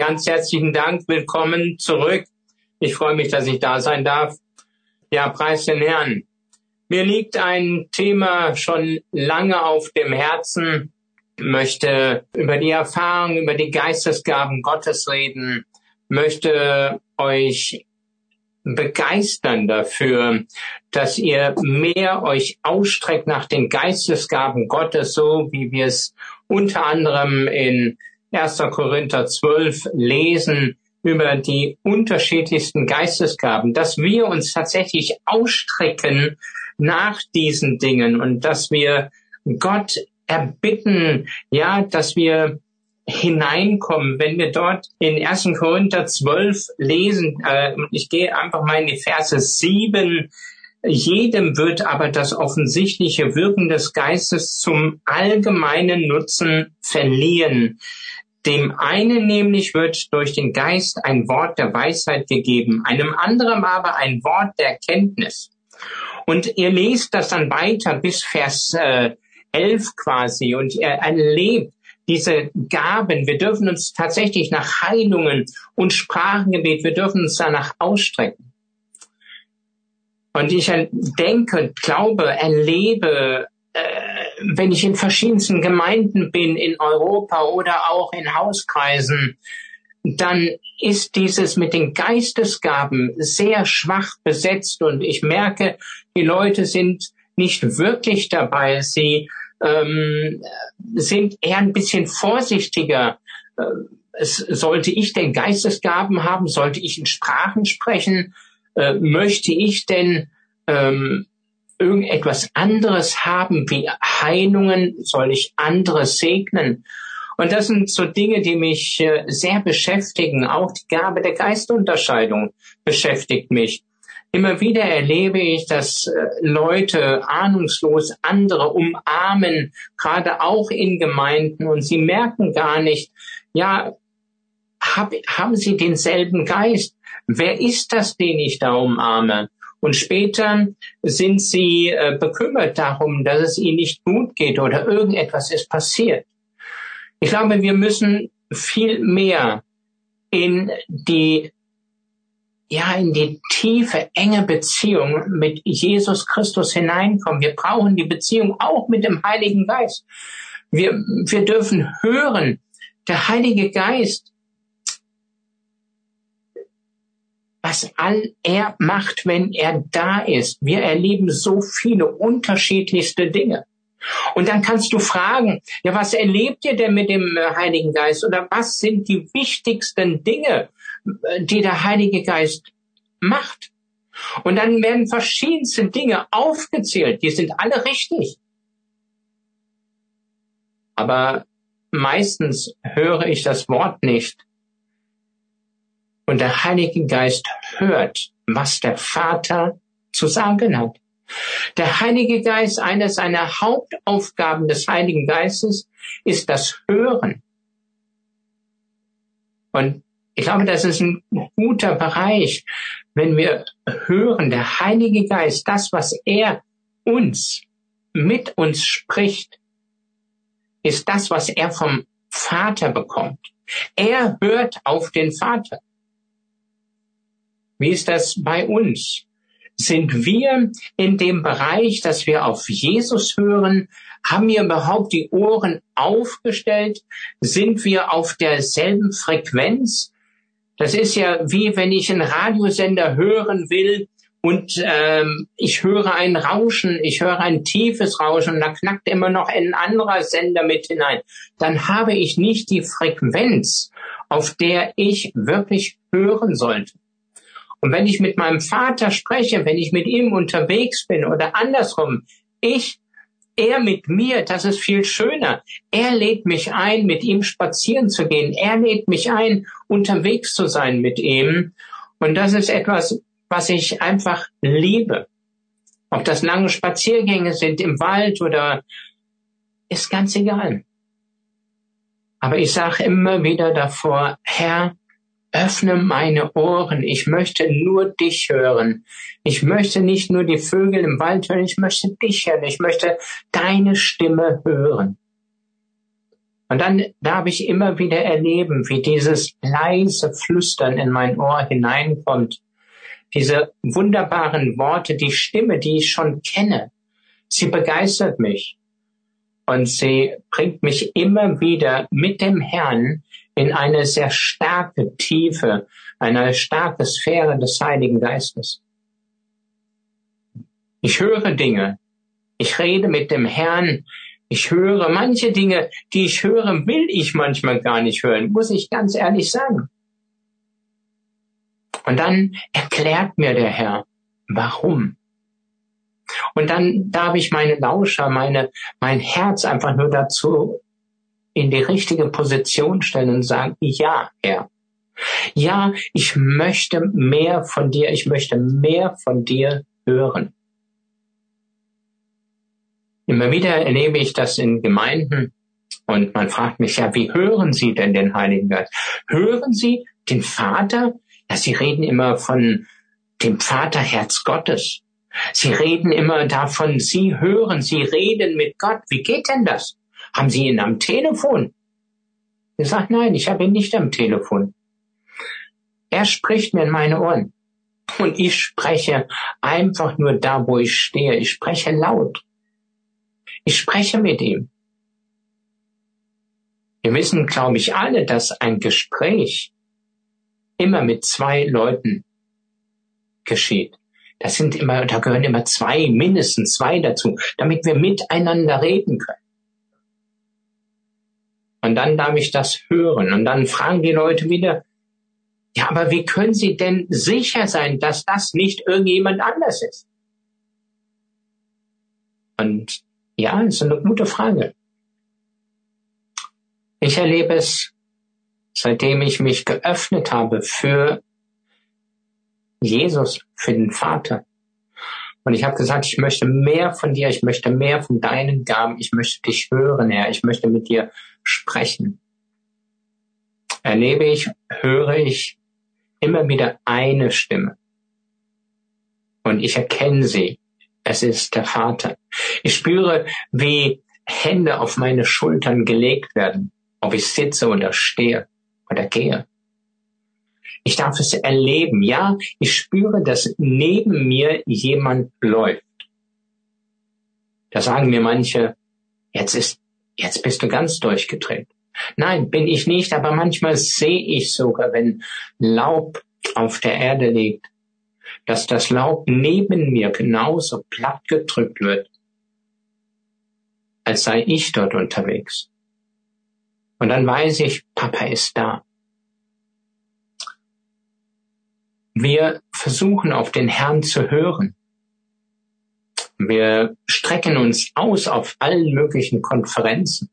Ganz herzlichen Dank. Willkommen zurück. Ich freue mich, dass ich da sein darf. Ja, preis den Herrn. Mir liegt ein Thema schon lange auf dem Herzen. Ich möchte über die Erfahrung, über die Geistesgaben Gottes reden. Möchte euch begeistern dafür, dass ihr mehr euch ausstreckt nach den Geistesgaben Gottes, so wie wir es unter anderem in 1. Korinther 12 lesen, über die unterschiedlichsten Geistesgaben, dass wir uns tatsächlich ausstrecken nach diesen Dingen und dass wir Gott erbitten, ja, dass wir hineinkommen, wenn wir dort in 1. Korinther 12 lesen, ich gehe einfach mal in die Verse 7, jedem wird aber das offensichtliche Wirken des Geistes zum allgemeinen Nutzen verliehen. Dem einen nämlich wird durch den Geist ein Wort der Weisheit gegeben, einem anderen aber ein Wort der Erkenntnis. Und ihr lest das dann weiter bis Vers 11 quasi und ihr erlebt diese Gaben. Wir dürfen uns tatsächlich nach Heilungen und Sprachengebet, wir dürfen uns danach ausstrecken. Und ich denke, glaube, erlebe, wenn ich in verschiedensten Gemeinden bin, in Europa oder auch in Hauskreisen, dann ist dieses mit den Geistesgaben sehr schwach besetzt und ich merke, die Leute sind nicht wirklich dabei. Sie sind eher ein bisschen vorsichtiger. Sollte ich denn Geistesgaben haben? Sollte ich in Sprachen sprechen? Möchte ich denn irgendetwas anderes haben wie Heilungen? Soll ich andere segnen? Und das sind so Dinge, die mich sehr beschäftigen. Auch die Gabe der Geistunterscheidung beschäftigt mich. Immer wieder erlebe ich, dass Leute ahnungslos andere umarmen, gerade auch in Gemeinden, und sie merken gar nicht, ja, haben sie denselben Geist? Wer ist das, den ich da umarme? Und später sind sie bekümmert darum, dass es ihnen nicht gut geht oder irgendetwas ist passiert. Ich glaube, wir müssen viel mehr in die tiefe, enge Beziehung mit Jesus Christus hineinkommen. Wir brauchen die Beziehung auch mit dem Heiligen Geist. Wir dürfen hören, der Heilige Geist, was er macht, wenn er da ist. Wir erleben so viele unterschiedlichste Dinge. Und dann kannst du fragen, ja, was erlebt ihr denn mit dem Heiligen Geist? Oder was sind die wichtigsten Dinge, die der Heilige Geist macht? Und dann werden verschiedenste Dinge aufgezählt. Die sind alle richtig. Aber meistens höre ich das Wort nicht. Und der Heilige Geist hört, was der Vater zu sagen hat. Der Heilige Geist, eine seiner Hauptaufgaben des Heiligen Geistes ist das Hören. Und ich glaube, das ist ein guter Bereich, wenn wir hören, der Heilige Geist, das, was er mit uns spricht, ist das, was er vom Vater bekommt. Er hört auf den Vater. Wie ist das bei uns? Sind wir in dem Bereich, dass wir auf Jesus hören? Haben wir überhaupt die Ohren aufgestellt? Sind wir auf derselben Frequenz? Das ist ja wie wenn ich einen Radiosender hören will und ich höre ein Rauschen, ich höre ein tiefes Rauschen und da knackt immer noch ein anderer Sender mit hinein. Dann habe ich nicht die Frequenz, auf der ich wirklich hören sollte. Und wenn ich mit meinem Vater spreche, wenn ich mit ihm unterwegs bin oder andersrum, er mit mir, das ist viel schöner. Er lädt mich ein, mit ihm spazieren zu gehen. Er lädt mich ein, unterwegs zu sein mit ihm. Und das ist etwas, was ich einfach liebe. Ob das lange Spaziergänge sind im Wald oder ist ganz egal. Aber ich sage immer wieder davor, Herr, öffne meine Ohren. Ich möchte nur dich hören. Ich möchte nicht nur die Vögel im Wald hören. Ich möchte dich hören. Ich möchte deine Stimme hören. Und dann darf ich immer wieder erleben, wie dieses leise Flüstern in mein Ohr hineinkommt. Diese wunderbaren Worte, die Stimme, die ich schon kenne, sie begeistert mich. Und sie bringt mich immer wieder mit dem Herrn in eine sehr starke Tiefe, eine starke Sphäre des Heiligen Geistes. Ich höre Dinge. Ich rede mit dem Herrn. Ich höre manche Dinge, die ich höre, will ich manchmal gar nicht hören, muss ich ganz ehrlich sagen. Und dann erklärt mir der Herr, warum. Und dann darf ich meine Lauscher, mein Herz einfach nur dazu in die richtige Position stellen und sagen, ja, Herr. Ja, ich möchte mehr von dir, ich möchte mehr von dir hören. Immer wieder erlebe ich das in Gemeinden und man fragt mich, ja, wie hören Sie denn den Heiligen Geist? Hören Sie den Vater? Ja, Sie reden immer von dem Vaterherz Gottes. Sie reden immer davon, Sie reden mit Gott. Wie geht denn das? Haben Sie ihn am Telefon? Ich sage, nein, ich habe ihn nicht am Telefon. Er spricht mir in meine Ohren. Und ich spreche einfach nur da, wo ich stehe. Ich spreche laut. Ich spreche mit ihm. Wir wissen, glaube ich, alle, dass ein Gespräch immer mit zwei Leuten geschieht. Da gehören immer mindestens zwei dazu, damit wir miteinander reden können. Und dann darf ich das hören. Und dann fragen die Leute wieder, ja, aber wie können Sie denn sicher sein, dass das nicht irgendjemand anders ist? Und ja, ist eine gute Frage. Ich erlebe es, seitdem ich mich geöffnet habe für Jesus, für den Vater. Und ich habe gesagt, ich möchte mehr von dir, ich möchte mehr von deinen Gaben, ich möchte dich hören, Herr, ich möchte mit dir sprechen. Höre ich immer wieder eine Stimme. Und ich erkenne sie. Es ist der Vater. Ich spüre, wie Hände auf meine Schultern gelegt werden, ob ich sitze oder stehe oder gehe. Ich darf es erleben. Ja, ich spüre, dass neben mir jemand läuft. Da sagen mir manche, jetzt bist du ganz durchgedreht. Nein, bin ich nicht, aber manchmal sehe ich sogar, wenn Laub auf der Erde liegt, dass das Laub neben mir genauso platt gedrückt wird, als sei ich dort unterwegs. Und dann weiß ich, Papa ist da. Wir versuchen auf den Herrn zu hören. Wir strecken uns aus auf allen möglichen Konferenzen.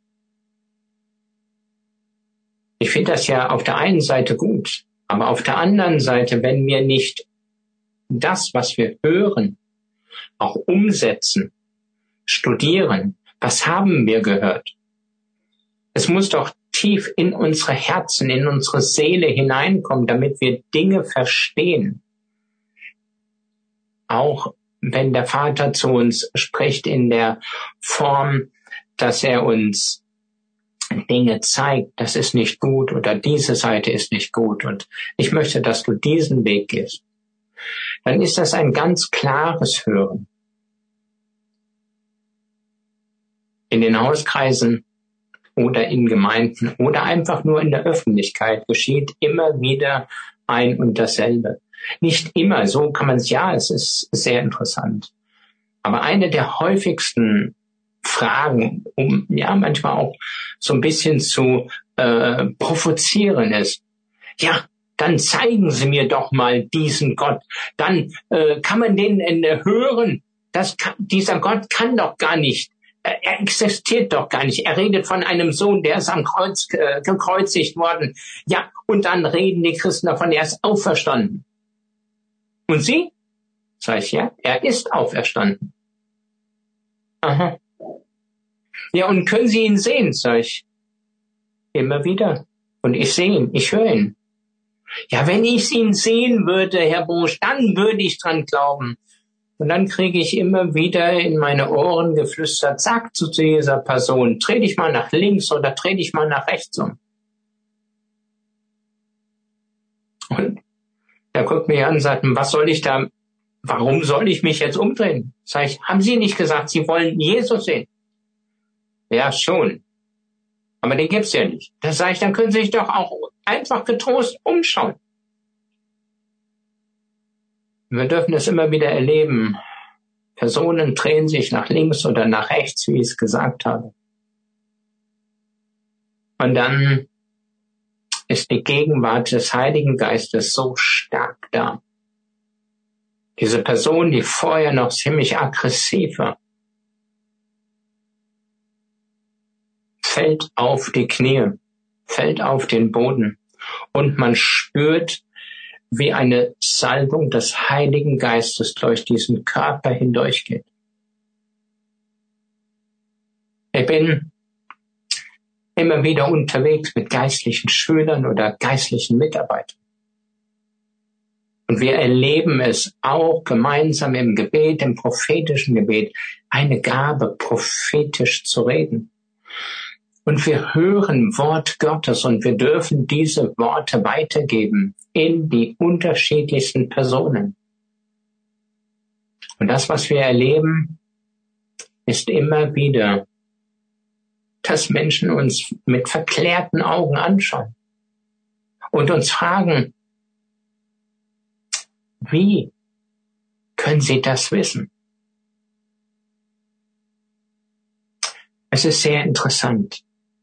Ich finde das ja auf der einen Seite gut, aber auf der anderen Seite, wenn wir nicht das, was wir hören, auch umsetzen, studieren, was haben wir gehört? Es muss doch tief in unsere Herzen, in unsere Seele hineinkommen, damit wir Dinge verstehen. Auch wenn der Vater zu uns spricht in der Form, dass er uns Dinge zeigt, das ist nicht gut oder diese Seite ist nicht gut und ich möchte, dass du diesen Weg gehst. Dann ist das ein ganz klares Hören. In den Hauskreisen oder in Gemeinden oder einfach nur in der Öffentlichkeit geschieht immer wieder ein und dasselbe. Nicht immer, so kann man es, ja, es ist sehr interessant. Aber eine der häufigsten Fragen, um ja manchmal auch so ein bisschen zu provozieren ist, ja, dann zeigen Sie mir doch mal diesen Gott. Dann kann man den hören. Dieser Gott kann doch gar nicht. Er existiert doch gar nicht. Er redet von einem Sohn, der ist am Kreuz gekreuzigt worden. Ja, und dann reden die Christen davon, er ist auferstanden. Und Sie? Sag ich, ja, er ist auferstanden. Aha. Ja, und können Sie ihn sehen? Sag ich, immer wieder. Und ich sehe ihn, ich höre ihn. Ja, wenn ich ihn sehen würde, Herr Bosch, dann würde ich dran glauben. Und dann kriege ich immer wieder in meine Ohren geflüstert, sag zu dieser Person, dreh dich mal nach links oder dreh dich mal nach rechts um. Und er guckt mich an und sagt, warum soll ich mich jetzt umdrehen? Sag ich, haben Sie nicht gesagt, Sie wollen Jesus sehen? Ja, schon. Aber den gibt's ja nicht. Da sage ich, dann können Sie sich doch auch einfach getrost umschauen. Wir dürfen es immer wieder erleben. Personen drehen sich nach links oder nach rechts, wie ich es gesagt habe. Und dann ist die Gegenwart des Heiligen Geistes so stark da. Diese Person, die vorher noch ziemlich aggressiv war, fällt auf die Knie, fällt auf den Boden und man spürt, wie eine Salbung des Heiligen Geistes durch diesen Körper hindurchgeht. Ich bin immer wieder unterwegs mit geistlichen Schülern oder geistlichen Mitarbeitern. Und wir erleben es auch gemeinsam im Gebet, im prophetischen Gebet, eine Gabe, prophetisch zu reden. Und wir hören Wort Gottes und wir dürfen diese Worte weitergeben in die unterschiedlichsten Personen. Und das, was wir erleben, ist immer wieder, dass Menschen uns mit verklärten Augen anschauen und uns fragen, wie können Sie das wissen? Es ist sehr interessant.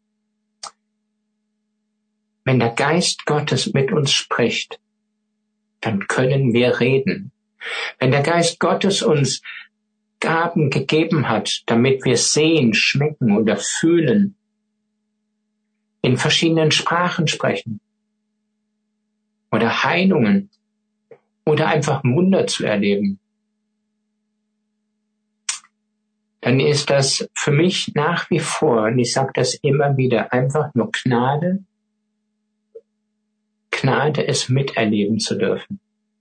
Wenn der Geist Gottes mit uns spricht, dann können wir reden. Wenn der Geist Gottes uns Gaben gegeben hat, damit wir sehen, schmecken oder fühlen, in verschiedenen Sprachen sprechen oder Heilungen oder einfach Wunder zu erleben, dann ist das für mich nach wie vor, und ich sage das immer wieder, einfach nur Gnade, es miterleben zu dürfen.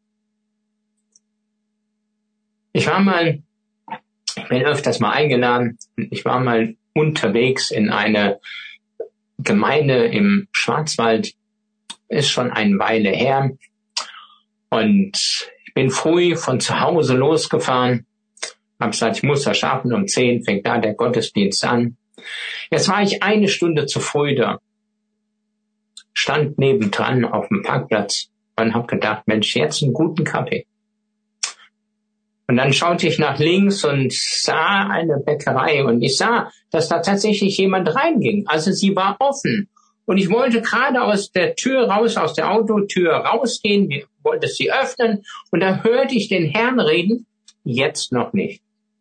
Ich bin öfters mal eingeladen, ich war mal unterwegs in eine Gemeinde im Schwarzwald, ist schon eine Weile her, und ich bin früh von zu Hause losgefahren, habe gesagt, ich muss das schaffen, um 10 fängt da der Gottesdienst an. Jetzt war ich 1 Stunde zu früh da, stand nebendran auf dem Parkplatz und habe gedacht, Mensch, jetzt einen guten Kaffee. Und dann schaute ich nach links und sah eine Bäckerei und ich sah, dass da tatsächlich jemand reinging. Also sie war offen. Und ich wollte gerade aus der Tür raus, aus der Autotür rausgehen, wollte sie öffnen und da hörte ich den Herrn reden, jetzt noch nicht.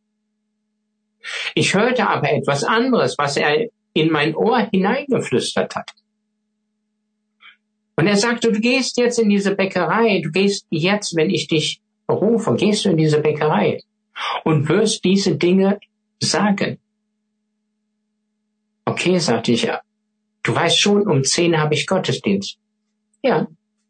Ich hörte aber etwas anderes, was er in mein Ohr hineingeflüstert hat. Und er sagte, du gehst jetzt in diese Bäckerei, du gehst jetzt, wenn ich dich rufe, gehst du in diese Bäckerei und wirst diese Dinge sagen. Okay, sagte ich, du weißt schon, um 10 habe ich Gottesdienst. Ja.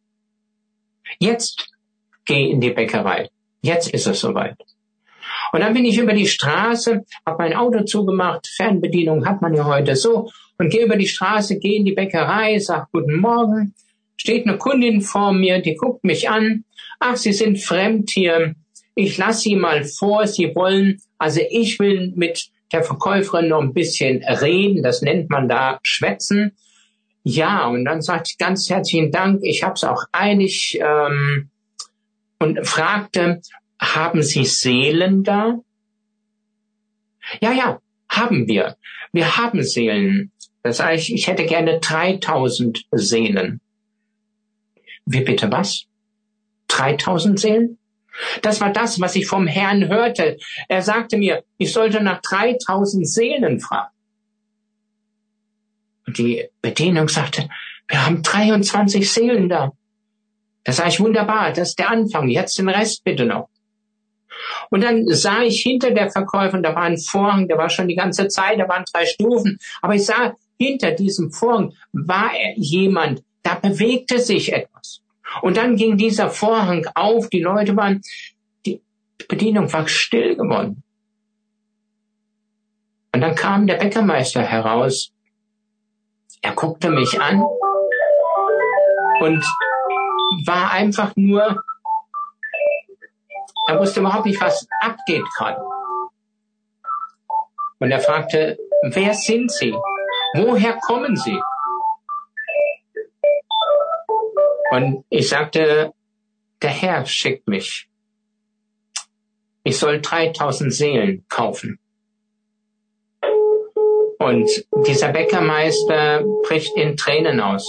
Jetzt geh in die Bäckerei. Jetzt ist es soweit. Und dann bin ich über die Straße, habe mein Auto zugemacht, Fernbedienung hat man ja heute so, und gehe über die Straße, gehe in die Bäckerei, sag guten Morgen, steht eine Kundin vor mir, die guckt mich an, ach, Sie sind fremd hier, ich lasse Sie mal vor, Sie wollen, also ich will mit der Verkäuferin noch ein bisschen reden, das nennt man da schwätzen. Ja, und dann sagt sie ganz herzlichen Dank, ich habe es auch eilig, und fragte, haben Sie Seelen da? Ja, haben wir. Wir haben Seelen. Das heißt, ich hätte gerne 3000 Seelen. Wie bitte was? 3000 Seelen? Das war das, was ich vom Herrn hörte. Er sagte mir, ich sollte nach 3000 Seelen fragen. Und die Bedienung sagte, wir haben 23 Seelen da. Da sage ich, wunderbar, das ist der Anfang, jetzt den Rest bitte noch. Und dann sah ich hinter der Verkäuferin, da war ein Vorhang, der war schon die ganze Zeit, da waren 3 Stufen, aber ich sah, hinter diesem Vorhang war jemand, da bewegte sich etwas. Und dann ging dieser Vorhang auf, die Leute waren, Die Bedienung war still geworden. Und dann kam der Bäckermeister heraus. Er guckte mich an und war einfach nur, er wusste überhaupt nicht, was abgeht gerade. Und er fragte, wer sind Sie? Woher kommen Sie? Und ich sagte, der Herr schickt mich. Ich soll 3000 Seelen kaufen. Und dieser Bäckermeister bricht in Tränen aus.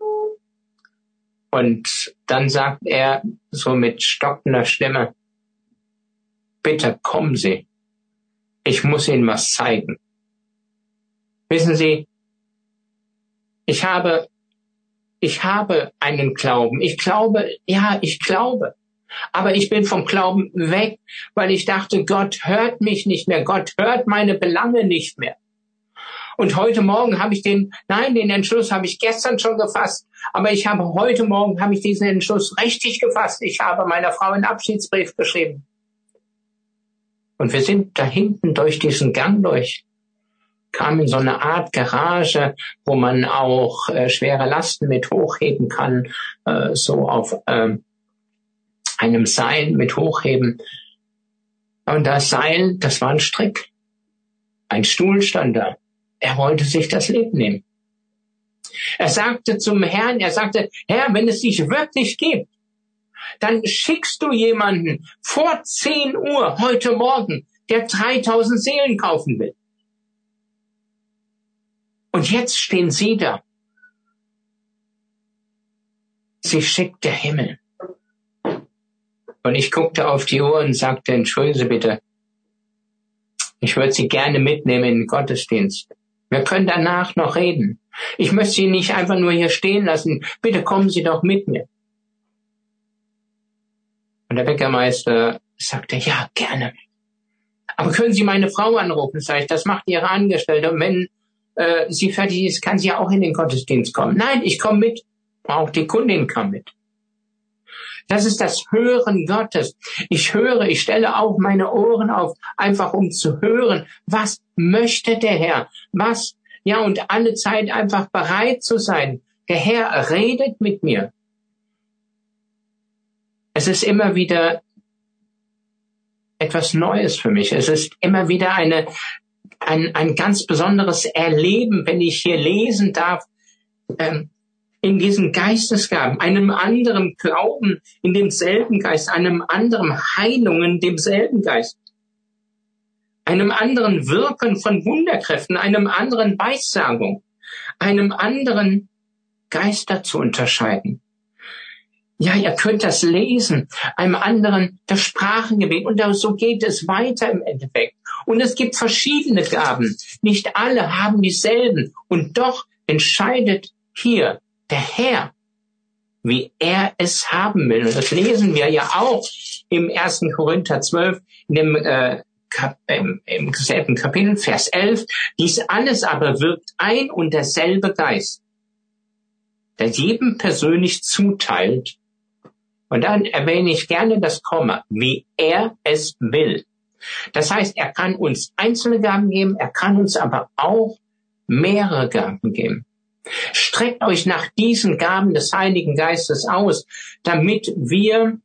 Und dann sagt er so mit stockender Stimme, bitte kommen Sie. Ich muss Ihnen was zeigen. Wissen Sie, ich habe einen Glauben. Ich glaube. Aber ich bin vom Glauben weg, weil ich dachte, Gott hört mich nicht mehr. Gott hört meine Belange nicht mehr. Und heute Morgen habe ich den Entschluss habe ich gestern schon gefasst. Aber heute Morgen habe ich diesen Entschluss richtig gefasst. Ich habe meiner Frau einen Abschiedsbrief geschrieben. Und wir sind da hinten durch diesen Gang kamen in so eine Art Garage, wo man auch schwere Lasten mit hochheben kann, so auf einem Seil mit hochheben. Und das Seil, das war ein Strick. Ein Stuhl stand da. Er wollte sich das Leben nehmen. Er sagte zum Herrn, Herr, wenn es dich wirklich gibt, dann schickst du jemanden vor 10 Uhr heute Morgen, der 3000 Seelen kaufen will. Und jetzt stehen Sie da. Sie schickt der Himmel. Und ich guckte auf die Uhr und sagte, entschuldigen Sie bitte, ich würde Sie gerne mitnehmen in den Gottesdienst. Wir können danach noch reden. Ich möchte Sie nicht einfach nur hier stehen lassen. Bitte kommen Sie doch mit mir. Und der Bäckermeister sagte, ja, gerne. Aber können Sie meine Frau anrufen? Sag ich, das macht Ihre Angestellte. Und wenn sie fertig ist, kann sie ja auch in den Gottesdienst kommen. Nein, ich komme mit. Auch die Kundin kam mit. Das ist das Hören Gottes. Ich stelle auch meine Ohren auf, einfach um zu hören, was möchte der Herr? Und alle Zeit einfach bereit zu sein. Der Herr redet mit mir. Es ist immer wieder etwas Neues für mich. Es ist immer wieder ein ganz besonderes Erleben, wenn ich hier lesen darf, in diesen Geistesgaben, einem anderen Glauben in demselben Geist, einem anderen Heilung in demselben Geist, einem anderen Wirken von Wunderkräften, einem anderen Weissagung, einem anderen Geister zu unterscheiden. Ja, ihr könnt das lesen, einem anderen das Sprachengebet und so geht es weiter im Endeffekt. Und es gibt verschiedene Gaben, nicht alle haben dieselben und doch entscheidet hier der Herr, wie er es haben will. Und das lesen wir ja auch im 1. Korinther 12, im selben Kapitel, Vers 11. Dies alles aber wirkt ein und derselbe Geist, der jedem persönlich zuteilt. Und dann erwähne ich gerne das Komma, wie er es will. Das heißt, er kann uns einzelne Gaben geben, er kann uns aber auch mehrere Gaben geben. Streckt euch nach diesen Gaben des Heiligen Geistes aus, damit wir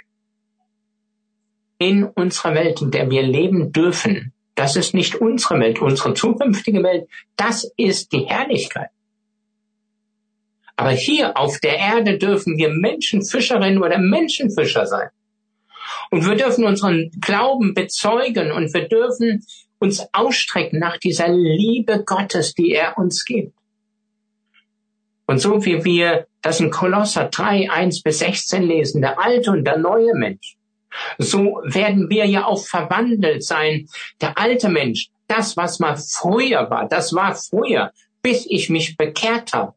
in unserer Welt, in der wir leben dürfen, das ist nicht unsere Welt, unsere zukünftige Welt, das ist die Herrlichkeit. Aber hier auf der Erde dürfen wir Menschenfischerinnen oder Menschenfischer sein. Und wir dürfen unseren Glauben bezeugen und wir dürfen uns ausstrecken nach dieser Liebe Gottes, die er uns gibt. Und so wie wir das in Kolosser 3, 1-16 lesen, der alte und der neue Mensch, so werden wir ja auch verwandelt sein. Der alte Mensch, das, was mal früher war, das war früher, bis ich mich bekehrt habe.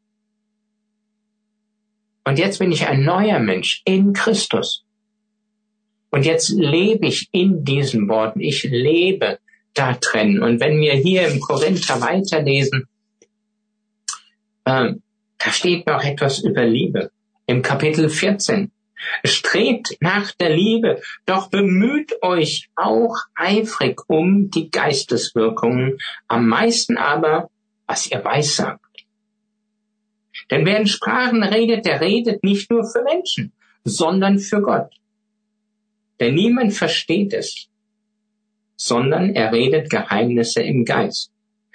Und jetzt bin ich ein neuer Mensch in Christus. Und jetzt lebe ich in diesen Worten. Ich lebe da drin. Und wenn wir hier im Korinther weiterlesen, da steht noch etwas über Liebe. Im Kapitel 14, Strebt nach der Liebe, doch bemüht euch auch eifrig um die Geisteswirkungen, am meisten aber, was ihr weissagt. Denn wer in Sprachen redet, der redet nicht nur für Menschen, sondern für Gott. Denn niemand versteht es, sondern er redet Geheimnisse im Geist.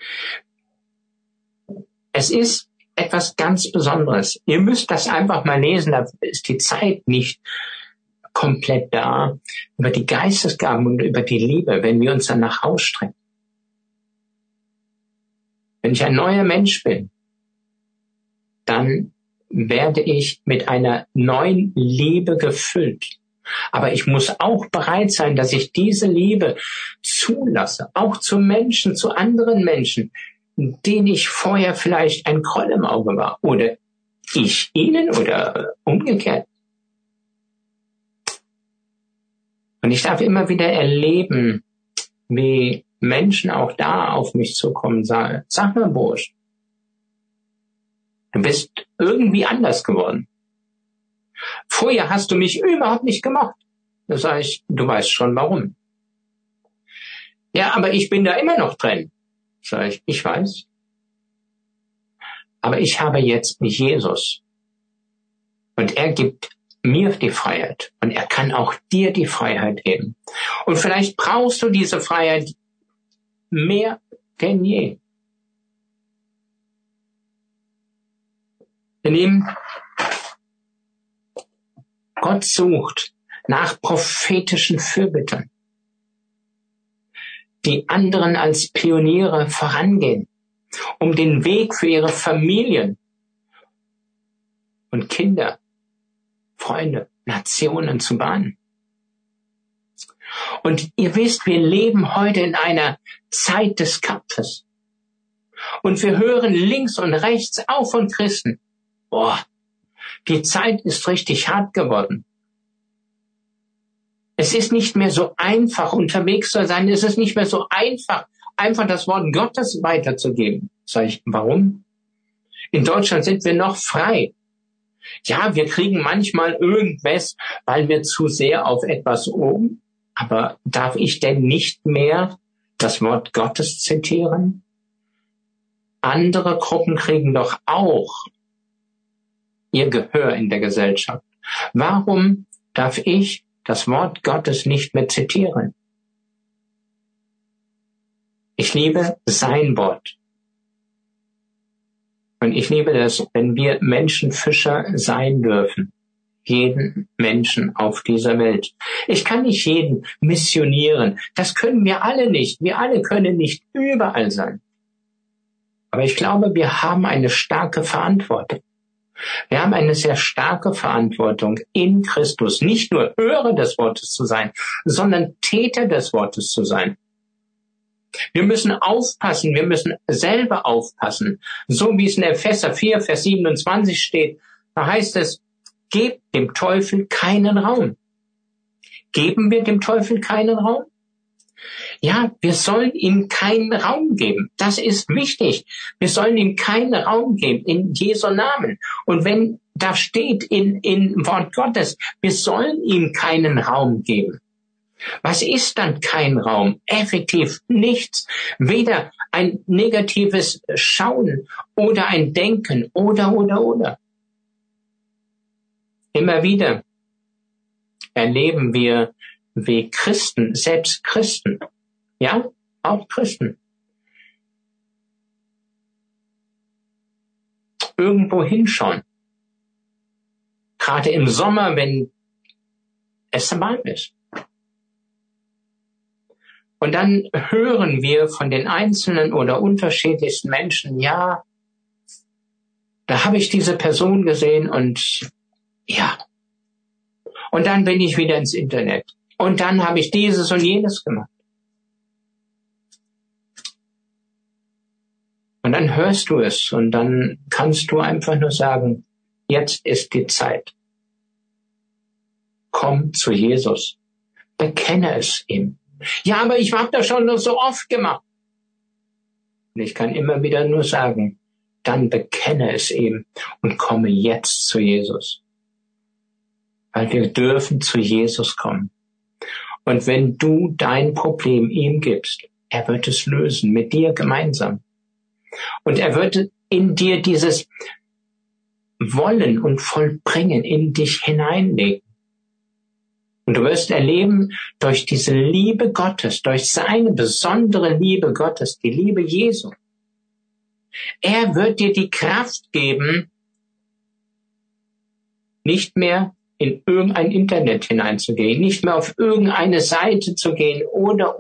Es ist etwas ganz Besonderes. Ihr müsst das einfach mal lesen, da ist die Zeit nicht komplett da, über die Geistesgaben und über die Liebe, wenn wir uns danach ausstrecken. Wenn ich ein neuer Mensch bin, dann werde ich mit einer neuen Liebe gefüllt. Aber ich muss auch bereit sein, dass ich diese Liebe zulasse, auch zu Menschen, zu anderen Menschen, denen ich vorher vielleicht ein Groll im Auge war oder ich ihnen oder umgekehrt. Und ich darf immer wieder erleben, wie Menschen auch da auf mich zukommen und sagen, sag mal, Bursch, du bist irgendwie anders geworden. Vorher hast du mich überhaupt nicht gemocht. Da sage ich, du weißt schon warum. Ja, aber ich bin da immer noch drin. Sag ich weiß. Aber ich habe jetzt Jesus. Und er gibt mir die Freiheit. Und er kann auch dir die Freiheit geben. Und vielleicht brauchst du diese Freiheit mehr denn je. Ihr Lieben, Gott sucht nach prophetischen Fürbittern, die anderen als Pioniere vorangehen, um den Weg für ihre Familien und Kinder, Freunde, Nationen zu bahnen. Und ihr wisst, wir leben heute in einer Zeit des Kampfes. Und wir hören links und rechts auch von Christen, die Zeit ist richtig hart geworden. Es ist nicht mehr so einfach, unterwegs zu sein. Es ist nicht mehr so einfach das Wort Gottes weiterzugeben. Sag ich, warum? In Deutschland sind wir noch frei. Ja, wir kriegen manchmal irgendwas, weil wir zu sehr auf etwas oben. Aber darf ich denn nicht mehr das Wort Gottes zitieren? Andere Gruppen kriegen doch auch ihr Gehör in der Gesellschaft. Warum darf ich das Wort Gottes nicht mehr zitieren? Ich liebe sein Wort. Und ich liebe das, wenn wir Menschenfischer sein dürfen. Jeden Menschen auf dieser Welt. Ich kann nicht jeden missionieren. Das können wir alle nicht. Wir alle können nicht überall sein. Aber ich glaube, wir haben eine starke Verantwortung. Wir haben eine sehr starke Verantwortung in Christus, nicht nur Hörer des Wortes zu sein, sondern Täter des Wortes zu sein. Wir müssen aufpassen, wir müssen selber aufpassen. So wie es in Epheser 4, Vers 27 steht, da heißt es, gebt dem Teufel keinen Raum. Geben wir dem Teufel keinen Raum? Ja, wir sollen ihm keinen Raum geben. Das ist wichtig. Wir sollen ihm keinen Raum geben in Jesu Namen. Und wenn da steht in Wort Gottes, wir sollen ihm keinen Raum geben. Was ist dann kein Raum? Effektiv nichts. Weder ein negatives Schauen oder ein Denken oder. Immer wieder erleben wir, wie Christen, selbst Christen, ja, auch Christen, irgendwo hinschauen. Gerade im Sommer, wenn es warm ist. Und dann hören wir von den einzelnen oder unterschiedlichsten Menschen, ja, da habe ich diese Person gesehen und ja. Und dann bin ich wieder ins Internet. Und dann habe ich dieses und jenes gemacht. Und dann hörst du es und dann kannst du einfach nur sagen, jetzt ist die Zeit. Komm zu Jesus. Bekenne es ihm. Ja, aber ich habe das schon so oft gemacht. Und ich kann immer wieder nur sagen, dann bekenne es ihm und komme jetzt zu Jesus. Weil wir dürfen zu Jesus kommen. Und wenn du dein Problem ihm gibst, er wird es lösen, mit dir gemeinsam. Und er wird in dir dieses Wollen und Vollbringen in dich hineinlegen. Und du wirst erleben, durch diese Liebe Gottes, durch seine besondere Liebe Gottes, die Liebe Jesu, er wird dir die Kraft geben, nicht mehr in irgendein Internet hineinzugehen, nicht mehr auf irgendeine Seite zu gehen oder.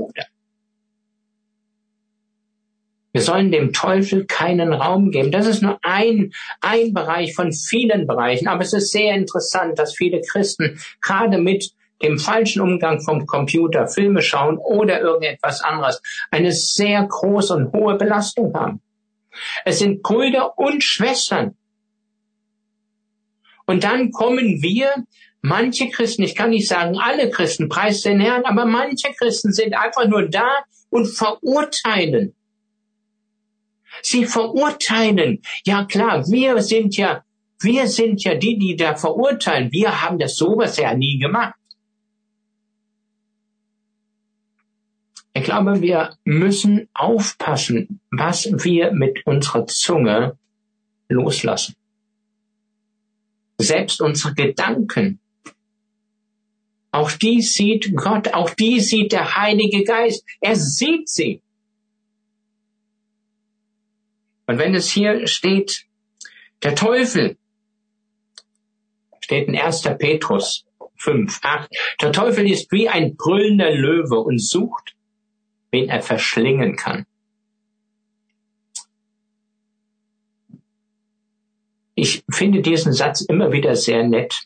Wir sollen dem Teufel keinen Raum geben. Das ist nur ein Bereich von vielen Bereichen. Aber es ist sehr interessant, dass viele Christen gerade mit dem falschen Umgang vom Computer, Filme schauen oder irgendetwas anderes, eine sehr große und hohe Belastung haben. Es sind Brüder und Schwestern. Und dann kommen wir, manche Christen, ich kann nicht sagen alle Christen, preis den Herrn, aber manche Christen sind einfach nur da und verurteilen. Sie verurteilen. Ja klar, wir sind ja die da verurteilen. Wir haben das sowas ja nie gemacht. Ich glaube, wir müssen aufpassen, was wir mit unserer Zunge loslassen. Selbst unsere Gedanken, auch die sieht Gott, auch die sieht der Heilige Geist. Er sieht sie. Und wenn es hier steht, der Teufel, steht in 1. Petrus 5:8, der Teufel ist wie ein brüllender Löwe und sucht, wen er verschlingen kann. Ich finde diesen Satz immer wieder sehr nett.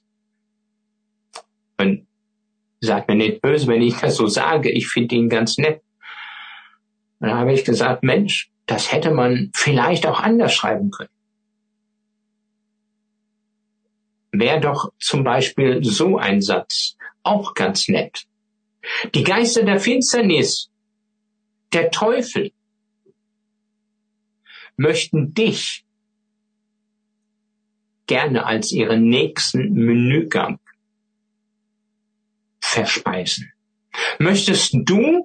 Und sagt mir nicht böse, wenn ich das so sage, ich finde ihn ganz nett. Und dann habe ich gesagt, Mensch, das hätte man vielleicht auch anders schreiben können. Wäre doch zum Beispiel so ein Satz auch ganz nett. Die Geister der Finsternis, der Teufel, möchten dich gerne als ihren nächsten Menügang verspeisen. Möchtest du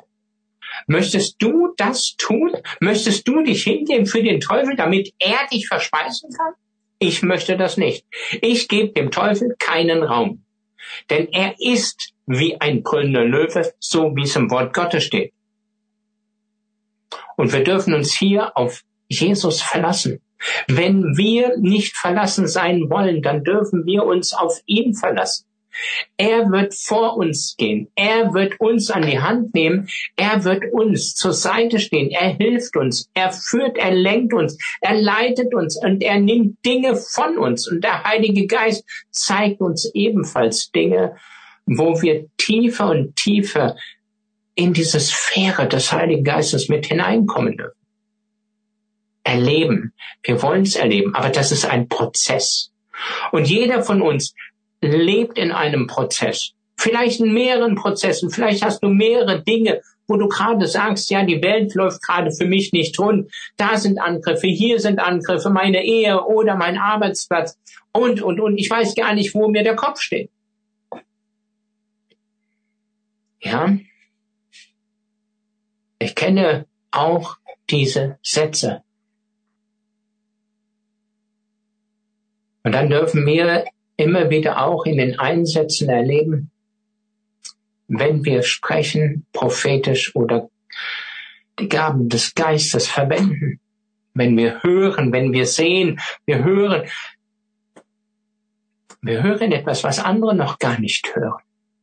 das tun? Möchtest du dich hingeben für den Teufel, damit er dich verspeisen kann? Ich möchte das nicht. Ich gebe dem Teufel keinen Raum. Denn er ist wie ein brüllender Löwe, so wie es im Wort Gottes steht. Und wir dürfen uns hier auf Jesus verlassen. Wenn wir nicht verlassen sein wollen, dann dürfen wir uns auf ihn verlassen. Er wird vor uns gehen. Er wird uns an die Hand nehmen. Er wird uns zur Seite stehen. Er hilft uns. Er führt, er lenkt uns. Er leitet uns und er nimmt Dinge von uns. Und der Heilige Geist zeigt uns ebenfalls Dinge, wo wir tiefer und tiefer in diese Sphäre des Heiligen Geistes mit hineinkommen dürfen. Erleben. Wir wollen es erleben, aber das ist ein Prozess. Und jeder von uns lebt in einem Prozess. Vielleicht in mehreren Prozessen. Vielleicht hast du mehrere Dinge, wo du gerade sagst, ja, die Welt läuft gerade für mich nicht rund. Da sind Angriffe, hier sind Angriffe, meine Ehe oder mein Arbeitsplatz und. Ich weiß gar nicht, wo mir der Kopf steht. Ja. Ich kenne auch diese Sätze. Und dann dürfen wir immer wieder auch in den Einsätzen erleben, wenn wir sprechen, prophetisch oder die Gaben des Geistes verwenden. Wenn wir hören, wenn wir sehen, wir hören etwas, was andere noch gar nicht hören.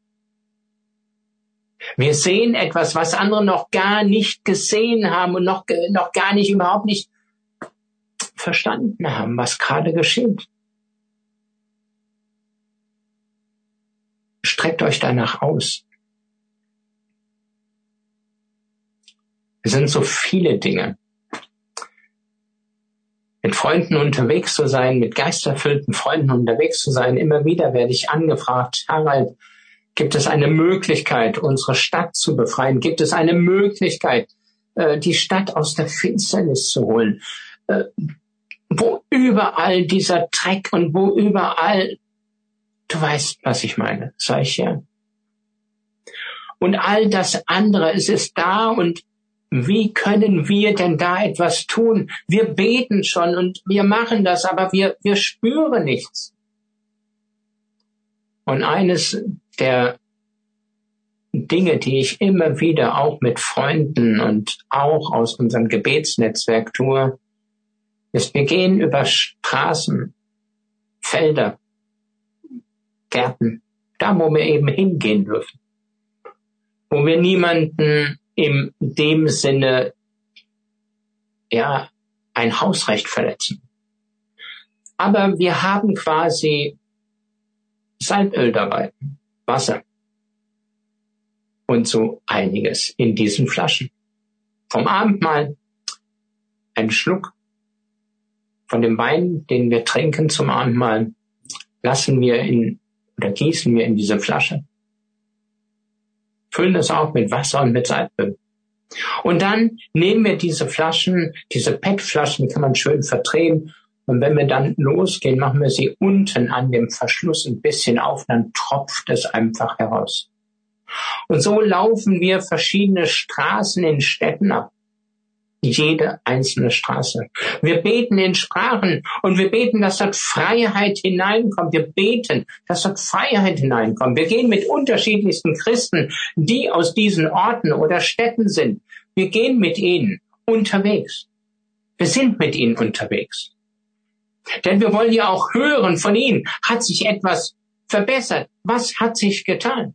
Wir sehen etwas, was andere noch gar nicht gesehen haben und noch gar nicht, überhaupt nicht verstanden haben, was gerade geschieht. Streckt euch danach aus. Es sind so viele Dinge. Mit Freunden unterwegs zu sein, mit geisterfüllten Freunden unterwegs zu sein. Immer wieder werde ich angefragt, Harald, gibt es eine Möglichkeit, unsere Stadt zu befreien? Gibt es eine Möglichkeit, die Stadt aus der Finsternis zu holen? Wo überall dieser Dreck und wo überall Du weißt, was ich meine. Sag ich ja. Und all das andere, es ist da und wie können wir denn da etwas tun? Wir beten schon und wir machen das, aber wir spüren nichts. Und eines der Dinge, die ich immer wieder auch mit Freunden und auch aus unserem Gebetsnetzwerk tue, ist, wir gehen über Straßen, Felder, Gärten, da wo wir eben hingehen dürfen, wo wir niemanden in dem Sinne, ja, ein Hausrecht verletzen. Aber wir haben quasi Salböl dabei, Wasser und so einiges in diesen Flaschen. Vom Abendmahl ein Schluck von dem Wein, den wir trinken zum Abendmahl, gießen wir in diese Flasche. Füllen es auch mit Wasser und mit Salböl. Und dann nehmen wir diese Flaschen, diese PET-Flaschen kann man schön verdrehen. Und wenn wir dann losgehen, machen wir sie unten an dem Verschluss ein bisschen auf, dann tropft es einfach heraus. Und so laufen wir verschiedene Straßen in Städten ab. Jede einzelne Straße. Wir beten in Sprachen und wir beten, dass dort Freiheit hineinkommt. Wir beten, dass dort Freiheit hineinkommt. Wir gehen mit unterschiedlichsten Christen, die aus diesen Orten oder Städten sind. Wir gehen mit ihnen unterwegs. Wir sind mit ihnen unterwegs. Denn wir wollen ja auch hören von ihnen. Hat sich etwas verbessert? Was hat sich getan?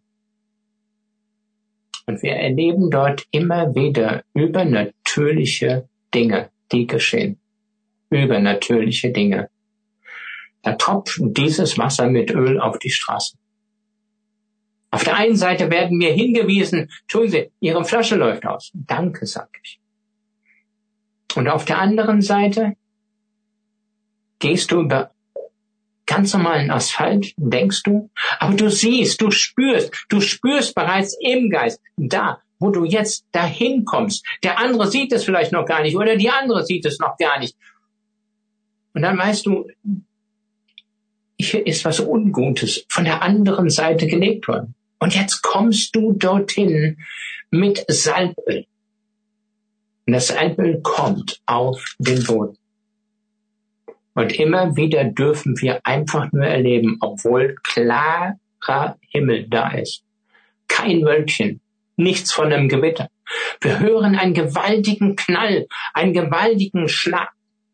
Und wir erleben dort immer wieder übernatürliche Dinge, die geschehen. Übernatürliche Dinge. Da tropft dieses Wasser mit Öl auf die Straße. Auf der einen Seite werden wir hingewiesen, tun Sie, Ihre Flasche läuft aus. Danke, sag ich. Und auf der anderen Seite gehst du über ganz normalen Asphalt, denkst du, aber du siehst, du spürst bereits im Geist, da, wo du jetzt dahin kommst. Der andere sieht es vielleicht noch gar nicht oder die andere sieht es noch gar nicht. Und dann weißt du, hier ist was Ungutes von der anderen Seite gelegt worden. Und jetzt kommst du dorthin mit Salböl. Und das Salböl kommt auf den Boden. Und immer wieder dürfen wir einfach nur erleben, obwohl klarer Himmel da ist. Kein Wölkchen, nichts von einem Gewitter. Wir hören einen gewaltigen Knall, einen gewaltigen Schlag.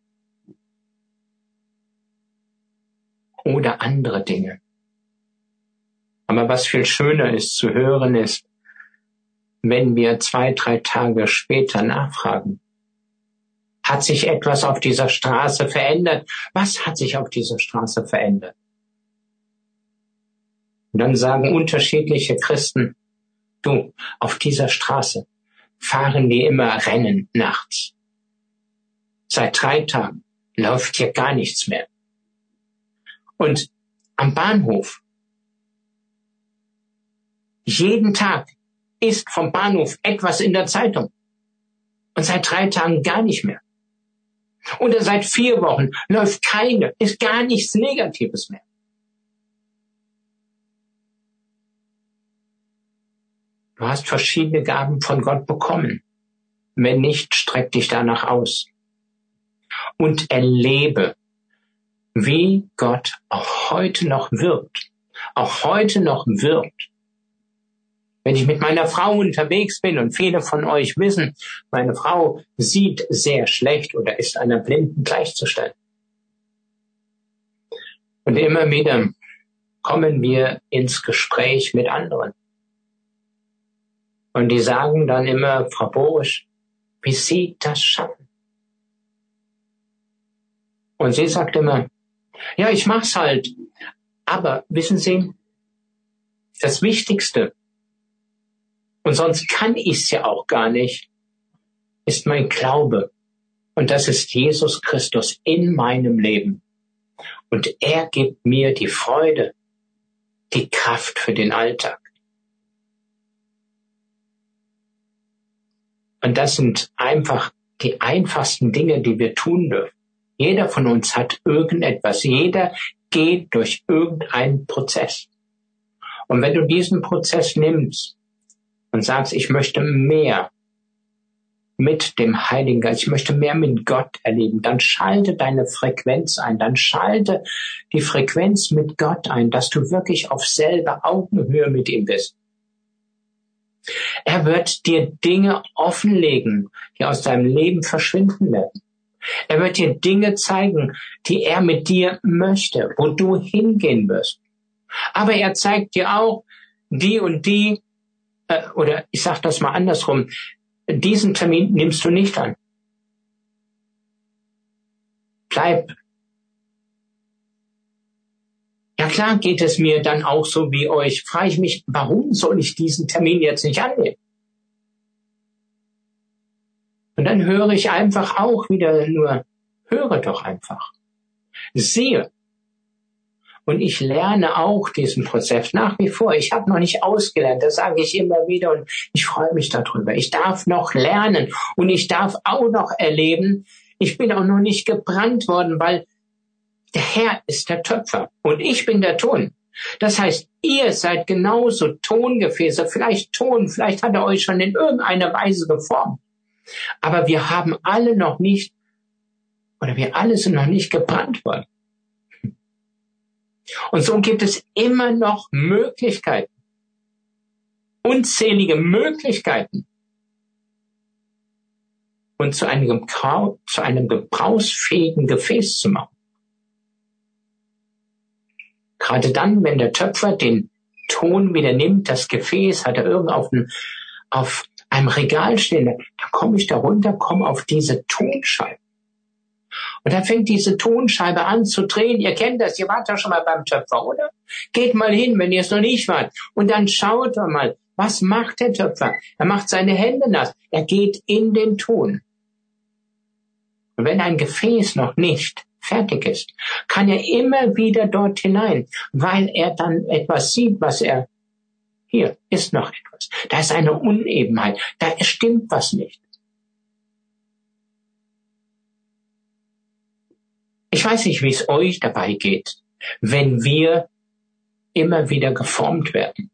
Oder andere Dinge. Aber was viel schöner ist zu hören ist, wenn wir 2-3 Tage später nachfragen. Hat sich etwas auf dieser Straße verändert? Was hat sich auf dieser Straße verändert? Und dann sagen unterschiedliche Christen, du, auf dieser Straße fahren die immer Rennen nachts. Seit 3 Tagen läuft hier gar nichts mehr. Und am Bahnhof, jeden Tag ist vom Bahnhof etwas in der Zeitung. Und seit 3 Tagen gar nicht mehr. Oder seit 4 Wochen läuft ist gar nichts Negatives mehr. Du hast verschiedene Gaben von Gott bekommen. Wenn nicht, streck dich danach aus. Und erlebe, wie Gott auch heute noch wirkt. Auch heute noch wirkt. Wenn ich mit meiner Frau unterwegs bin und viele von euch wissen, meine Frau sieht sehr schlecht oder ist einer Blinden gleichzustellen. Und immer wieder kommen wir ins Gespräch mit anderen. Und die sagen dann immer, Frau Borisch, wie Sie das schaffen? Und sie sagt immer, ja, ich mach's halt. Aber wissen Sie, das Wichtigste, und sonst kann ich's ja auch gar nicht, ist mein Glaube. Und das ist Jesus Christus in meinem Leben. Und er gibt mir die Freude, die Kraft für den Alltag. Und das sind einfach die einfachsten Dinge, die wir tun dürfen. Jeder von uns hat irgendetwas. Jeder geht durch irgendeinen Prozess. Und wenn du diesen Prozess nimmst und sagst, ich möchte mehr mit dem Heiligen Geist, ich möchte mehr mit Gott erleben, dann schalte deine Frequenz ein, dann schalte die Frequenz mit Gott ein, dass du wirklich auf selber Augenhöhe mit ihm bist. Er wird dir Dinge offenlegen, die aus deinem Leben verschwinden werden. Er wird dir Dinge zeigen, die er mit dir möchte, wo du hingehen wirst. Aber er zeigt dir auch die und die, oder ich sage das mal andersrum, diesen Termin nimmst du nicht an. Bleib. Ja klar geht es mir dann auch so wie euch. Frage ich mich, warum soll ich diesen Termin jetzt nicht annehmen? Und dann höre ich einfach auch wieder nur, höre doch einfach. Sehe. Und ich lerne auch diesen Prozess nach wie vor. Ich habe noch nicht ausgelernt, das sage ich immer wieder und ich freue mich darüber. Ich darf noch lernen und ich darf auch noch erleben, ich bin auch noch nicht gebrannt worden, weil der Herr ist der Töpfer und ich bin der Ton. Das heißt, ihr seid genauso Tongefäße, vielleicht hat er euch schon in irgendeiner Weise geformt. Aber wir haben alle noch nicht, oder wir alle sind noch nicht gebrannt worden. Und so gibt es immer noch Möglichkeiten, unzählige Möglichkeiten, uns zu einem gebrauchsfähigen Gefäß zu machen. Gerade dann, wenn der Töpfer den Ton wieder nimmt, das Gefäß hat er irgendwo auf einem Regal stehen, dann komme ich da runter, komme auf diese Tonscheibe. Und dann fängt diese Tonscheibe an zu drehen. Ihr kennt das, ihr wart ja schon mal beim Töpfer, oder? Geht mal hin, wenn ihr es noch nicht wart. Und dann schaut mal, was macht der Töpfer? Er macht seine Hände nass. Er geht in den Ton. Und wenn ein Gefäß noch nicht fertig ist, kann er immer wieder dort hinein, weil er dann etwas sieht, hier ist noch etwas. Da ist eine Unebenheit. Da stimmt was nicht. Ich weiß nicht, wie es euch dabei geht, wenn wir immer wieder geformt werden.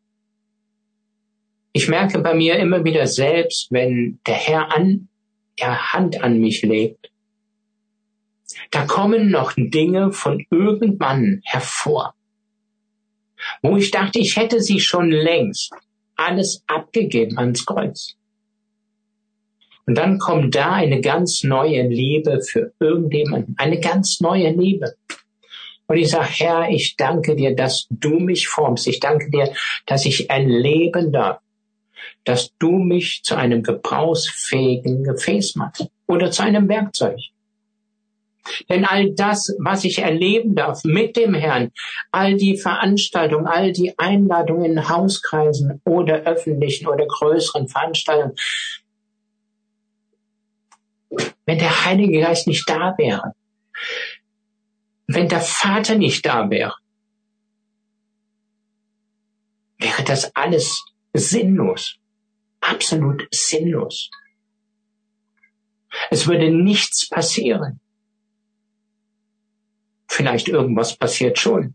Ich merke bei mir immer wieder selbst, wenn der Herr Hand an mich legt, da kommen noch Dinge von irgendwann hervor, wo ich dachte, ich hätte sie schon längst alles abgegeben ans Kreuz. Und dann kommt da eine ganz neue Liebe für irgendjemanden, eine ganz neue Liebe. Und ich sage, Herr, ich danke dir, dass du mich formst. Ich danke dir, dass ich erleben darf, dass du mich zu einem gebrauchsfähigen Gefäß machst oder zu einem Werkzeug. Denn all das, was ich erleben darf mit dem Herrn, all die Veranstaltungen, all die Einladungen in Hauskreisen oder öffentlichen oder größeren Veranstaltungen, wenn der Heilige Geist nicht da wäre, wenn der Vater nicht da wäre, wäre das alles sinnlos, absolut sinnlos. Es würde nichts passieren. Vielleicht irgendwas passiert schon.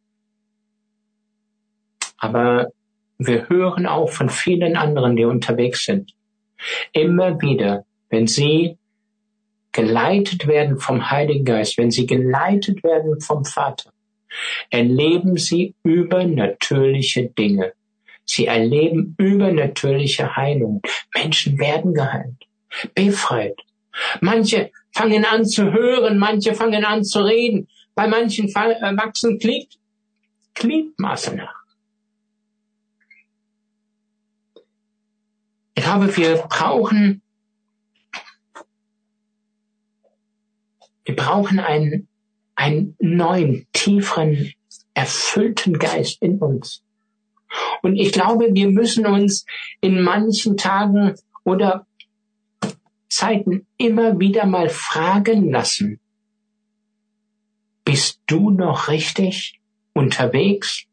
Aber wir hören auch von vielen anderen, die unterwegs sind, immer wieder, wenn sie geleitet werden vom Heiligen Geist, wenn sie geleitet werden vom Vater, erleben sie übernatürliche Dinge. Sie erleben übernatürliche Heilung. Menschen werden geheilt, befreit. Manche fangen an zu hören, manche fangen an zu reden. Bei manchen wachsen Gliedmaße nach. Ich glaube, wir brauchen einen neuen, tieferen, erfüllten Geist in uns. Und ich glaube, wir müssen uns in manchen Tagen oder Zeiten immer wieder mal fragen lassen, bist du noch richtig unterwegs?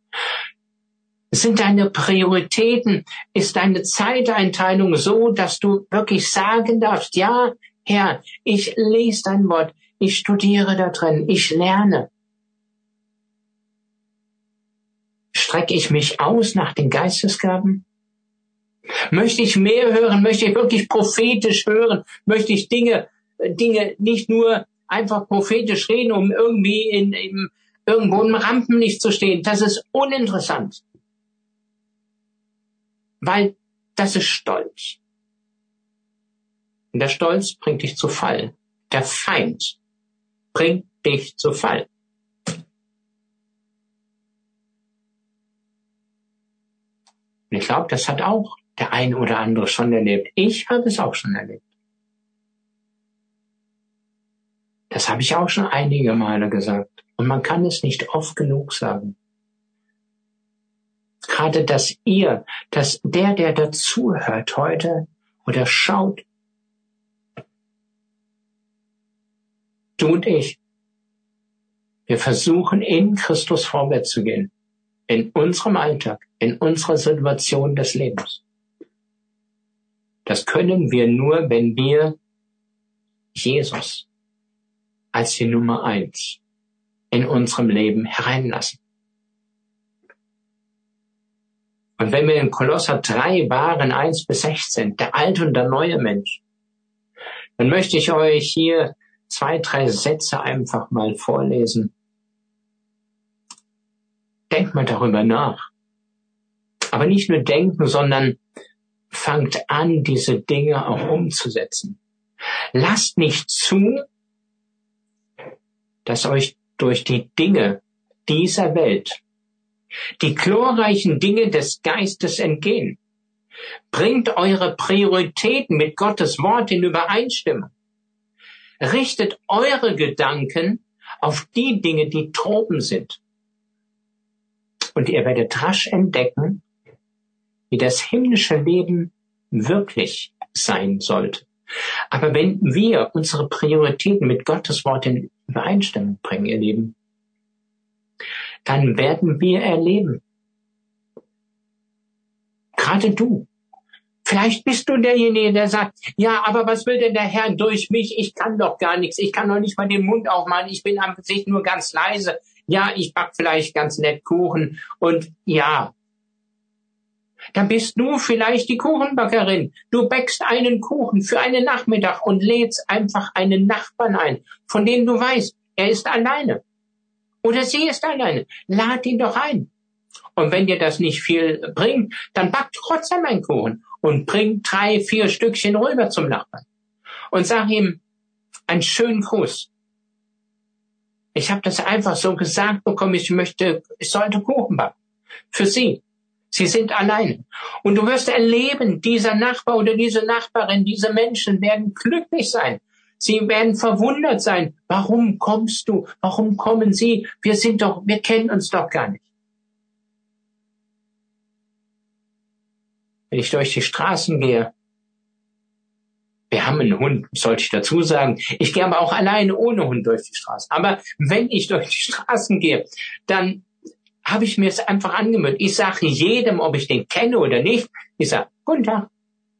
Sind deine Prioritäten, ist deine Zeiteinteilung so, dass du wirklich sagen darfst, ja, Herr, ich lese dein Wort, ich studiere da drin, ich lerne. Strecke ich mich aus nach den Geistesgaben? Möchte ich mehr hören? Möchte ich wirklich prophetisch hören? Möchte ich Dinge nicht nur einfach prophetisch reden, um irgendwie irgendwo im Rampenlicht zu stehen? Das ist uninteressant. Weil das ist Stolz. Und der Stolz bringt dich zu Fall. Der Feind bringt dich zu Fall. Und ich glaube, das hat auch der ein oder andere schon erlebt. Ich habe es auch schon erlebt. Das habe ich auch schon einige Male gesagt. Und man kann es nicht oft genug sagen. Gerade, dass der dazuhört heute oder schaut, du und ich, wir versuchen in Christus vorwärts zu gehen. In unserem Alltag, in unserer Situation des Lebens. Das können wir nur, wenn wir Jesus als die Nummer 1 in unserem Leben hereinlassen. Und wenn wir in Kolosser 3 waren, 1-16, der alte und der neue Mensch, dann möchte ich euch hier 2, 3 Sätze einfach mal vorlesen. Denkt mal darüber nach. Aber nicht nur denken, sondern fangt an, diese Dinge auch umzusetzen. Lasst nicht zu, dass euch durch die Dinge dieser Welt die glorreichen Dinge des Geistes entgehen. Bringt eure Prioritäten mit Gottes Wort in Übereinstimmung. Richtet eure Gedanken auf die Dinge, die droben sind. Und ihr werdet rasch entdecken, wie das himmlische Leben wirklich sein sollte. Aber wenn wir unsere Prioritäten mit Gottes Wort in Übereinstimmung bringen, ihr Lieben, dann werden wir erleben. Gerade du. Vielleicht bist du derjenige, der sagt, ja, aber was will denn der Herr durch mich? Ich kann doch gar nichts. Ich kann doch nicht mal den Mund aufmachen. Ich bin am Gesicht nur ganz leise. Ja, ich back vielleicht ganz nett Kuchen. Und ja, dann bist du vielleicht die Kuchenbackerin. Du bäckst einen Kuchen für einen Nachmittag und lädst einfach einen Nachbarn ein, von dem du weißt, er ist alleine. Oder sie ist alleine. Lad ihn doch ein. Und wenn dir das nicht viel bringt, dann back trotzdem einen Kuchen und bring 3, 4 Stückchen rüber zum Nachbarn. Und sag ihm einen schönen Gruß. Ich habe das einfach so gesagt bekommen, ich sollte Kuchen backen. Für sie. Sie sind alleine. Und du wirst erleben, dieser Nachbar oder diese Nachbarin, diese Menschen werden glücklich sein. Sie werden verwundert sein. Warum kommst du? Warum kommen sie? Wir kennen uns doch gar nicht. Wenn ich durch die Straßen gehe, wir haben einen Hund, sollte ich dazu sagen. Ich gehe aber auch alleine ohne Hund durch die Straßen. Aber wenn ich durch die Straßen gehe, dann habe ich mir es einfach angewöhnt. Ich sage jedem, ob ich den kenne oder nicht, ich sage, guten Tag.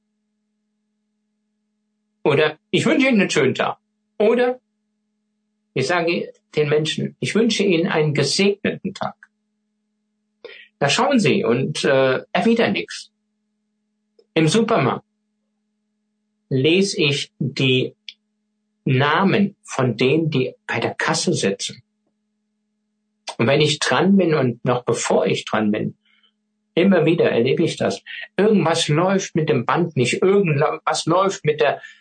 Oder ich wünsche Ihnen einen schönen Tag. Oder ich sage den Menschen, ich wünsche Ihnen einen gesegneten Tag. Da schauen sie und erwidern nichts. Im Supermarkt lese ich die Namen von denen, die bei der Kasse sitzen. Und wenn ich dran bin und noch bevor ich dran bin, immer wieder erlebe ich das. Irgendwas läuft mit dem Band nicht, irgendwas läuft mit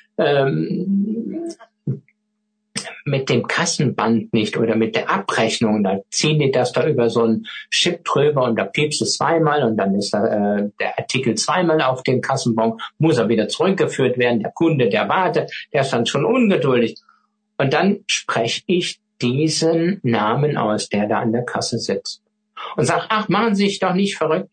dem Kassenband nicht oder mit der Abrechnung. Da ziehen die das da über so einen Chip drüber und da piepst es zweimal und dann ist da, der Artikel zweimal auf dem Kassenbon, muss er wieder zurückgeführt werden. Der Kunde, der wartet, der ist dann schon ungeduldig. Und dann spreche ich diesen Namen aus, der da an der Kasse sitzt. Und sag, ach, machen Sie sich doch nicht verrückt.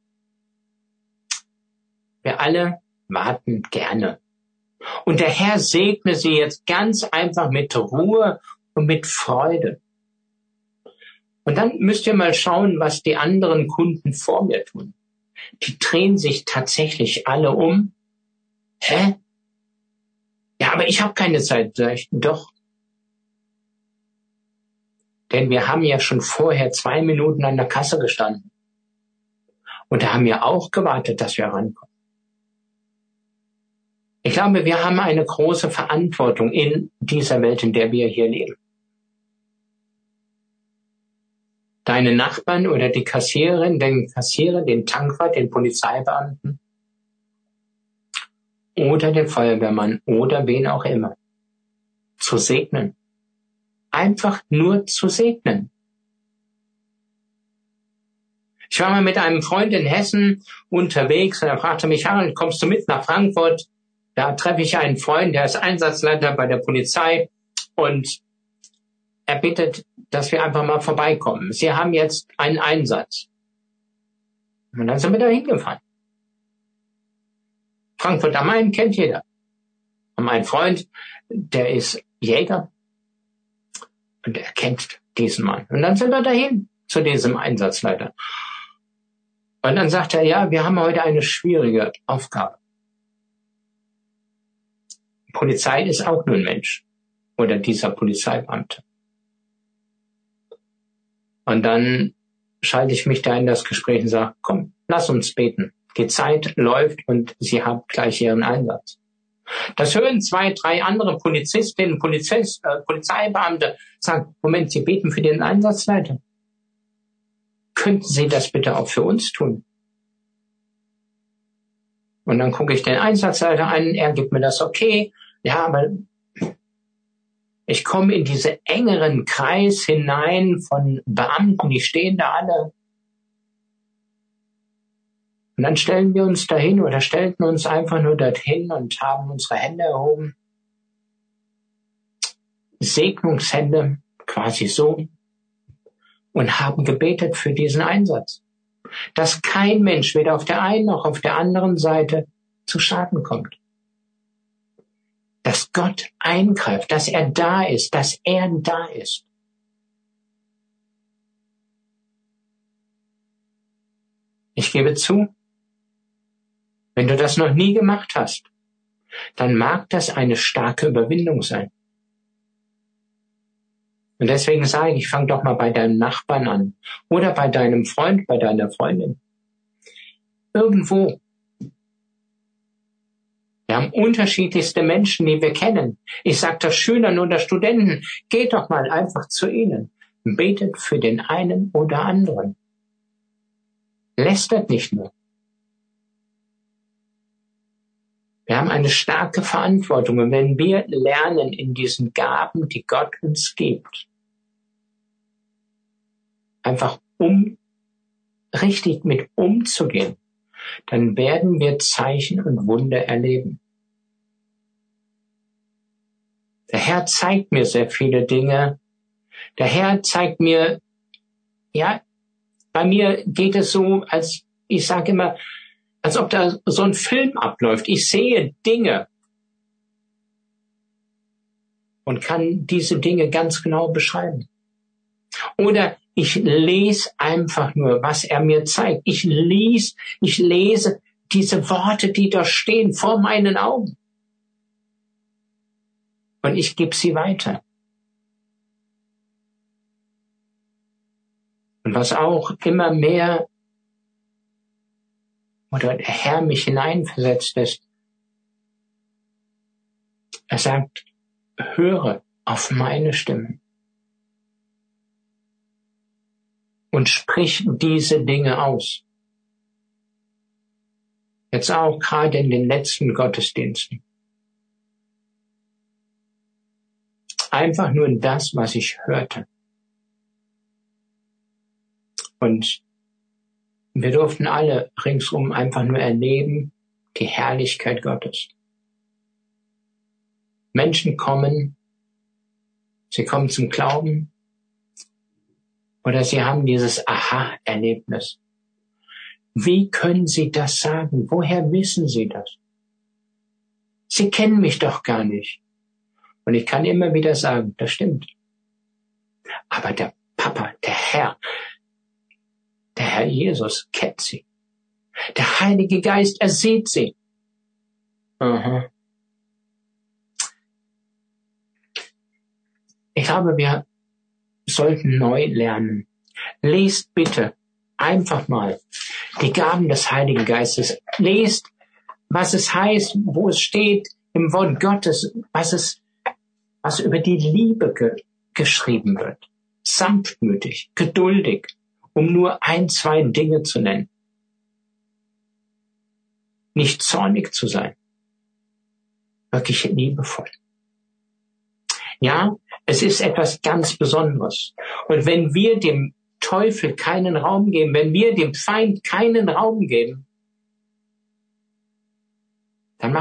Wir alle warten gerne. Und der Herr segne Sie jetzt ganz einfach mit Ruhe und mit Freude. Und dann müsst ihr mal schauen, was die anderen Kunden vor mir tun. Die drehen sich tatsächlich alle um. Hä? Ja, aber ich habe keine Zeit. Sag ich, doch. Denn wir haben ja schon vorher 2 Minuten an der Kasse gestanden. Und da haben wir auch gewartet, dass wir rankommen. Ich glaube, wir haben eine große Verantwortung in dieser Welt, in der wir hier leben. Deine Nachbarn oder die Kassiererin, den Kassierer, den Tankwart, den Polizeibeamten oder den Feuerwehrmann oder wen auch immer zu segnen. Einfach nur zu segnen. Ich war mal mit einem Freund in Hessen unterwegs und er fragte mich, Harald, kommst du mit nach Frankfurt? Da treffe ich einen Freund, der ist Einsatzleiter bei der Polizei und er bittet, dass wir einfach mal vorbeikommen. Sie haben jetzt einen Einsatz. Und dann sind wir da hingefahren. Frankfurt am Main kennt jeder. Und mein Freund, der ist Jäger und er kennt diesen Mann. Und dann sind wir dahin zu diesem Einsatzleiter. Und dann sagt er, ja, wir haben heute eine schwierige Aufgabe. Polizei ist auch nur ein Mensch. Oder dieser Polizeibeamte. Und dann schalte ich mich da in das Gespräch und sage, komm, lass uns beten. Die Zeit läuft und Sie haben gleich Ihren Einsatz. Das hören 2, 3 andere Polizistinnen, Polizeibeamte sagen, Moment, Sie beten für den Einsatzleiter. Könnten Sie das bitte auch für uns tun? Und dann gucke ich den Einsatzleiter an, er gibt mir das okay. Ja, aber ich komme in diesen engeren Kreis hinein von Beamten, die stehen da alle. Und dann stellen wir uns dahin oder stellten uns einfach nur dorthin und haben unsere Hände erhoben. Segnungshände, quasi so. Und haben gebetet für diesen Einsatz. Dass kein Mensch weder auf der einen noch auf der anderen Seite zu Schaden kommt. Dass Gott eingreift, dass er da ist, dass er da ist. Ich gebe zu, wenn du das noch nie gemacht hast, dann mag das eine starke Überwindung sein. Und deswegen sage ich, fang doch mal bei deinem Nachbarn an oder bei deinem Freund, bei deiner Freundin. Irgendwo. Wir haben unterschiedlichste Menschen, die wir kennen. Ich sage das Schülern oder Studenten, geht doch mal einfach zu ihnen. Betet für den einen oder anderen. Lästert nicht nur. Wir haben eine starke Verantwortung. Und wenn wir lernen in diesen Gaben, die Gott uns gibt, einfach richtig mit umzugehen, dann werden wir Zeichen und Wunder erleben. Der Herr zeigt mir sehr viele Dinge. Der Herr zeigt mir, ja, bei mir geht es so, als ich sage immer, als ob da so ein Film abläuft. Ich sehe Dinge und kann diese Dinge ganz genau beschreiben. Oder ich lese einfach nur, was er mir zeigt. Ich lese diese Worte, die da stehen vor meinen Augen. Und ich gebe sie weiter. Und was auch immer mehr oder der Herr mich hineinversetzt ist, er sagt, höre auf meine Stimme und sprich diese Dinge aus. Jetzt auch gerade in den letzten Gottesdiensten. Einfach nur das, was ich hörte. Und wir durften alle ringsum einfach nur erleben die Herrlichkeit Gottes. Menschen kommen, sie kommen zum Glauben oder sie haben dieses Aha-Erlebnis. Wie können Sie das sagen? Woher wissen Sie das? Sie kennen mich doch gar nicht. Und ich kann immer wieder sagen, das stimmt. Aber der Papa, der Herr Jesus kennt sie. Der Heilige Geist, er sieht sie. Aha. Ich glaube, wir sollten neu lernen. Lest bitte einfach mal die Gaben des Heiligen Geistes. Lest, was es heißt, wo es steht im Wort Gottes, was über die Liebe geschrieben wird. Sanftmütig, geduldig, um nur 1, 2 Dinge zu nennen. Nicht zornig zu sein. Wirklich liebevoll. Ja, es ist etwas ganz Besonderes. Und wenn wir dem Teufel keinen Raum geben, wenn wir dem Feind keinen Raum geben, dann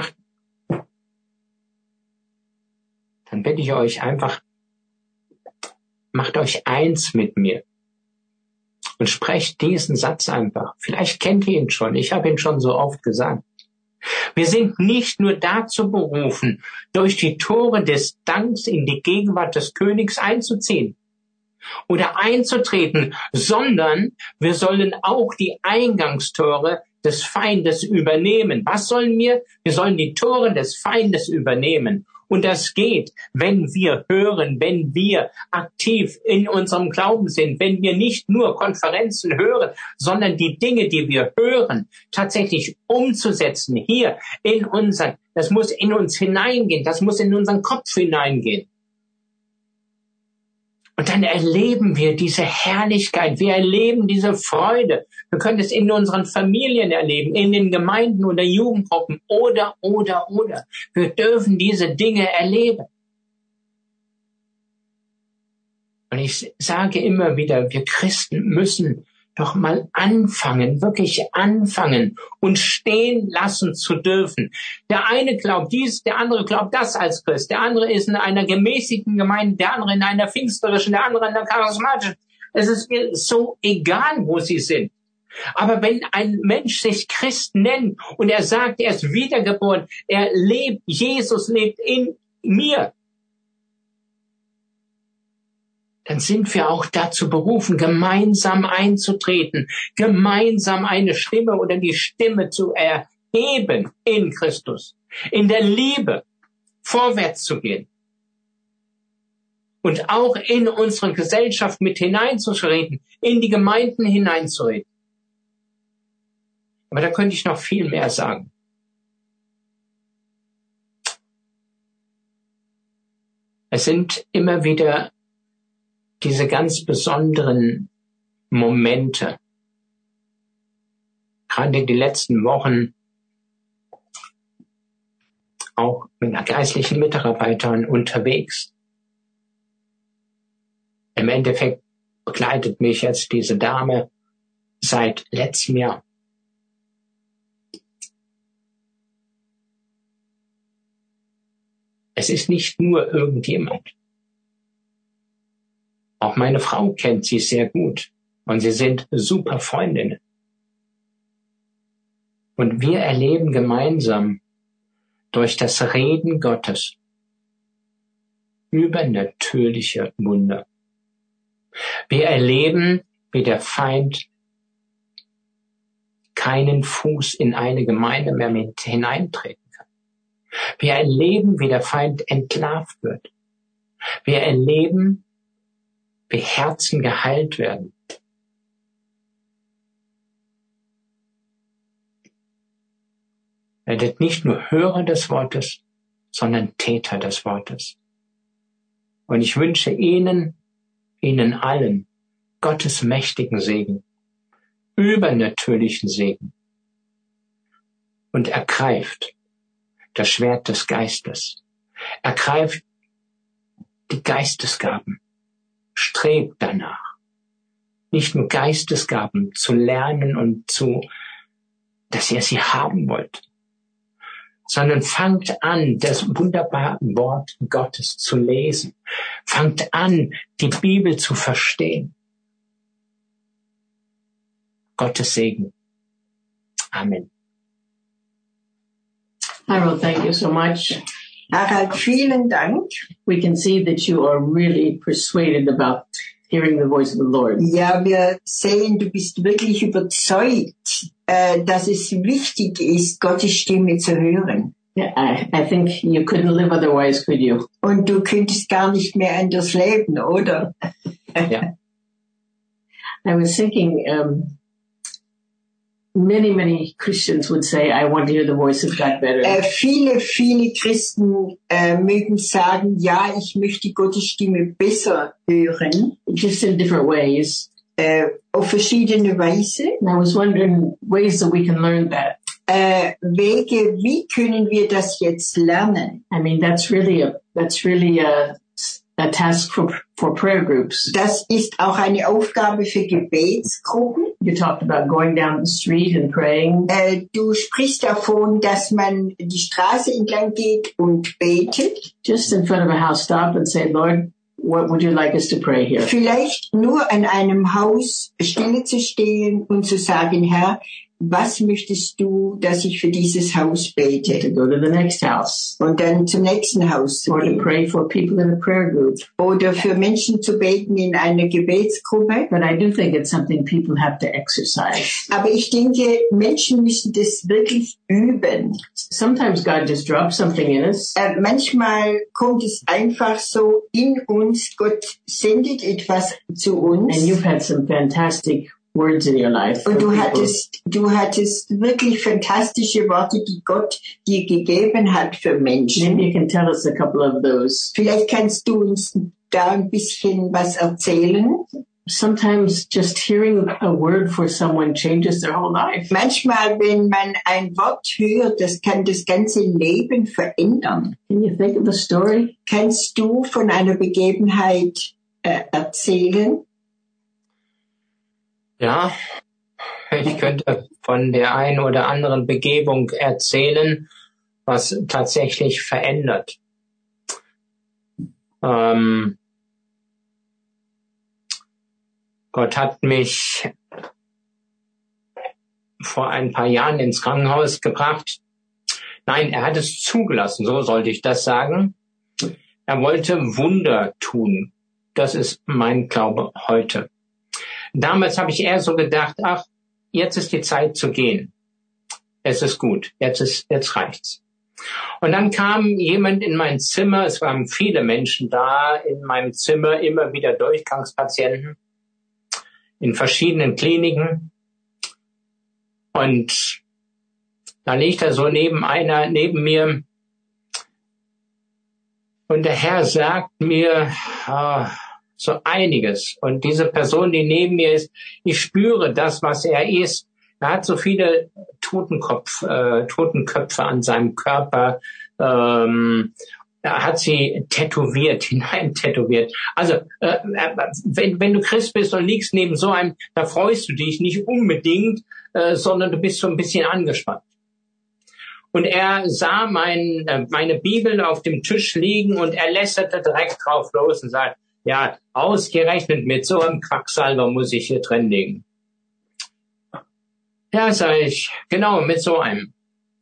bitte ich euch einfach, macht euch eins mit mir und sprecht diesen Satz einfach. Vielleicht kennt ihr ihn schon, ich habe ihn schon so oft gesagt. Wir sind nicht nur dazu berufen, durch die Tore des Danks in die Gegenwart des Königs einzuziehen oder einzutreten, sondern wir sollen auch die Eingangstore des Feindes übernehmen. Was sollen wir? Wir sollen die Tore des Feindes übernehmen. Und das geht, wenn wir hören, wenn wir aktiv in unserem Glauben sind, wenn wir nicht nur Konferenzen hören, sondern die Dinge, die wir hören, tatsächlich umzusetzen hier das muss in uns hineingehen, das muss in unseren Kopf hineingehen. Und dann erleben wir diese Herrlichkeit, wir erleben diese Freude. Wir können es in unseren Familien erleben, in den Gemeinden oder Jugendgruppen oder. Wir dürfen diese Dinge erleben. Und ich sage immer wieder, wir Christen müssen doch mal anfangen, wirklich anfangen und stehen lassen zu dürfen. Der eine glaubt dies, der andere glaubt das als Christ, der andere ist in einer gemäßigten Gemeinde, der andere in einer pfingsterischen, der andere in einer charismatischen. Es ist mir so egal, wo sie sind. Aber wenn ein Mensch sich Christ nennt und er sagt, er ist wiedergeboren, er lebt, Jesus lebt in mir, dann sind wir auch dazu berufen, gemeinsam einzutreten, gemeinsam eine Stimme oder die Stimme zu erheben in Christus, in der Liebe vorwärts zu gehen und auch in unsere Gesellschaft mit hineinzureden, in die Gemeinden hineinzureden. Aber da könnte ich noch viel mehr sagen. Es sind immer wieder diese ganz besonderen Momente, gerade die letzten Wochen, auch mit einer geistlichen Mitarbeiterin unterwegs. Im Endeffekt begleitet mich jetzt diese Dame seit letztem Jahr. Es ist nicht nur irgendjemand. Auch meine Frau kennt sie sehr gut und sie sind super Freundinnen. Und wir erleben gemeinsam durch das Reden Gottes übernatürliche Wunder. Wir erleben, wie der Feind keinen Fuß in eine Gemeinde mehr mit hineintreten kann. Wir erleben, wie der Feind entlarvt wird. Wir erleben, wie Herzen geheilt werden. Werdet nicht nur Hörer des Wortes, sondern Täter des Wortes. Und ich wünsche Ihnen allen Gottes mächtigen Segen, übernatürlichen Segen. Und ergreift das Schwert des Geistes. Ergreift die Geistesgaben. Strebt danach, nicht nur Geistesgaben zu lernen und dass ihr sie haben wollt, sondern fangt an, das wunderbare Wort Gottes zu lesen. Fangt an, die Bibel zu verstehen. Gottes Segen. Amen. Harold, thank you so much. Harald, vielen Dank. We can see that you are really persuaded about hearing the voice of the Lord. Ja, wir sehen, du bist wirklich überzeugt, dass es wichtig ist, Gottes Stimme zu hören. Yeah, I think you couldn't live otherwise, could you? Und du könntest gar nicht mehr anders leben, oder? Ja. I was thinking, many Christians would say, I want to hear the voice of God better. Viele Christen mögen sagen, ja, ich möchte Gottes Stimme besser hören. Just in different ways. Auf verschiedene Weise. And I was wondering ways that we can learn that. Wege, wie können wir das jetzt lernen? I mean, that's really a task for prayer groups. Das ist auch eine Aufgabe für Gebetsgruppen. You talked about going down the street and praying. Du sprichst davon, dass man die Straße entlang geht und betet. Just in front of a house, stop and say, Lord, what would you like us to pray here? Vielleicht nur an einem Haus stille zu stehen und zu sagen, Herr, was möchtest du, dass ich für dieses Haus bete? To go to the next house. Und dann zum nächsten Haus zu Or to gehen. pray for people in a prayer group. Oder für Menschen zu beten in einer Gebetsgruppe. But I do think it's something people have to exercise. Aber ich denke, Menschen müssen das wirklich üben. Sometimes God just drops something in us. Manchmal kommt es einfach so in uns. Gott sendet etwas zu uns. And you've had some fantastic words in your life. Und du hattest wirklich fantastische Worte, die Gott dir gegeben hat für Menschen. Maybe you can tell us a couple of those. Vielleicht kannst du uns da ein bisschen was erzählen. Sometimes just hearing a word for someone changes their whole life. Manchmal, wenn man ein Wort hört, das kann das ganze Leben verändern. Can you think of a story? Kannst du von einer Begebenheit erzählen? Ja, ich könnte von der einen oder anderen Begebung erzählen, was tatsächlich verändert. Gott hat mich vor ein paar Jahren ins Krankenhaus gebracht. Nein, er hat es zugelassen, so sollte ich das sagen. Er wollte Wunder tun. Das ist mein Glaube heute. Damals habe ich eher so gedacht, ach, jetzt ist die Zeit zu gehen. Es ist gut, jetzt reicht's. Und dann kam jemand in mein Zimmer, es waren viele Menschen da in meinem Zimmer, immer wieder Durchgangspatienten in verschiedenen Kliniken. Und da liegt er so neben mir. Und der Herr sagt mir, so einiges. Und diese Person, die neben mir ist, ich spüre das, was er ist. Er hat so viele Totenköpfe an seinem Körper. Er hat sie hineintätowiert. Also, wenn du Christ bist und liegst neben so einem, da freust du dich nicht unbedingt, sondern du bist so ein bisschen angespannt. Und er sah meine Bibel auf dem Tisch liegen und er lästerte direkt drauf los und sagt, ja, ausgerechnet mit so einem Quacksalber muss ich hier drin liegen. Ja, sag ich, genau, mit so einem.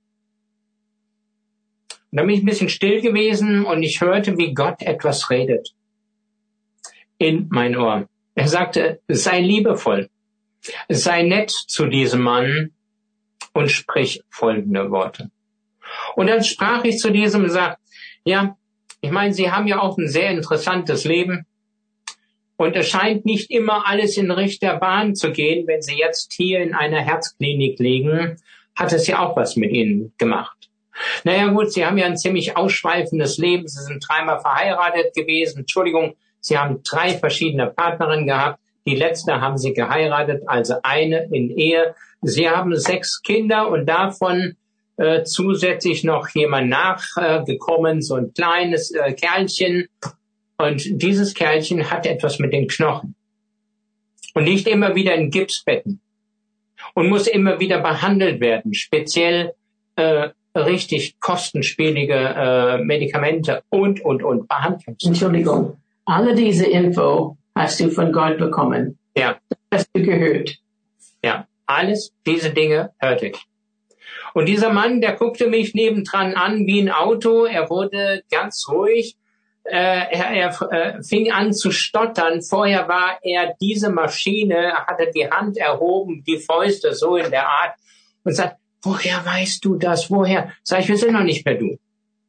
Und dann bin ich ein bisschen still gewesen und ich hörte, wie Gott etwas redet. In mein Ohr. Er sagte, sei liebevoll, sei nett zu diesem Mann und sprich folgende Worte. Und dann sprach ich zu diesem und sagte, ja, ich meine, Sie haben ja auch ein sehr interessantes Leben. Und es scheint nicht immer alles in rechter Bahn zu gehen. Wenn Sie jetzt hier in einer Herzklinik liegen, hat es ja auch was mit Ihnen gemacht. Naja gut, Sie haben ja ein ziemlich ausschweifendes Leben. Sie sind 3-mal verheiratet gewesen. Entschuldigung, Sie haben 3 verschiedene Partnerinnen gehabt. Die letzte haben Sie geheiratet, also eine in Ehe. Sie haben 6 Kinder und davon zusätzlich noch jemand nachgekommen, so ein kleines Kerlchen. Und dieses Kerlchen hat etwas mit den Knochen. Und liegt immer wieder in Gipsbetten. Und muss immer wieder behandelt werden. Speziell richtig kostenspielige Medikamente und Behandlungen. Entschuldigung. Alle diese Info hast du von Gott bekommen. Ja. Das hast du gehört. Ja. Alles diese Dinge hörte ich. Und dieser Mann, der guckte mich nebendran an wie ein Auto. Er wurde ganz ruhig. Er fing an zu stottern. Vorher war er diese Maschine, hatte die Hand erhoben, die Fäuste so in der Art und sagt, woher weißt du das? Woher? Sag ich, wir sind noch nicht per Du.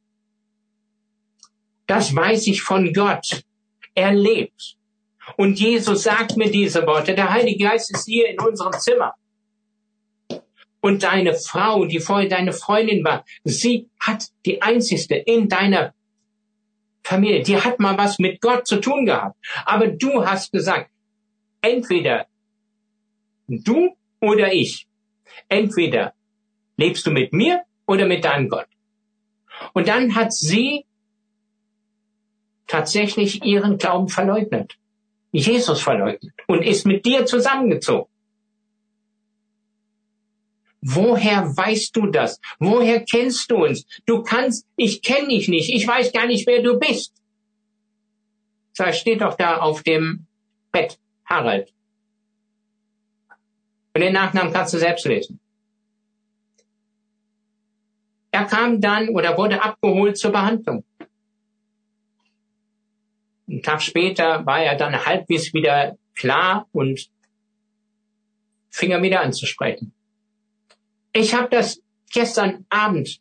Das weiß ich von Gott. Er lebt. Und Jesus sagt mir diese Worte. Der Heilige Geist ist hier in unserem Zimmer. Und deine Frau, die vorher deine Freundin war, sie hat die einzigste in deiner Familie, die hat mal was mit Gott zu tun gehabt. Aber du hast gesagt, entweder du oder ich. Entweder lebst du mit mir oder mit deinem Gott. Und dann hat sie tatsächlich ihren Glauben verleugnet. Jesus verleugnet und ist mit dir zusammengezogen. Woher weißt du das? Woher kennst du uns? Ich kenne dich nicht, ich weiß gar nicht, wer du bist. Da steht doch da auf dem Bett, Harald. Und den Nachnamen kannst du selbst lesen. Er kam dann oder wurde abgeholt zur Behandlung. Einen Tag später war er dann halbwegs wieder klar und fing er wieder an zu sprechen. Ich habe das gestern Abend,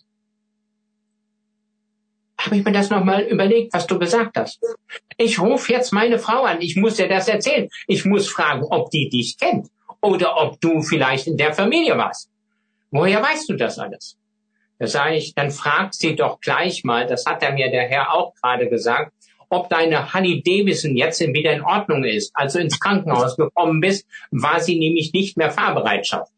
habe ich mir das nochmal überlegt, was du gesagt hast. Ich rufe jetzt meine Frau an, ich muss dir das erzählen. Ich muss fragen, ob die dich kennt oder ob du vielleicht in der Familie warst. Woher weißt du das alles? Da sage ich, dann frag sie doch gleich mal, das hat mir der Herr auch gerade gesagt, ob deine Honey Davison jetzt wieder in Ordnung ist. Als du ins Krankenhaus gekommen bist, war sie nämlich nicht mehr Fahrbereitschaft.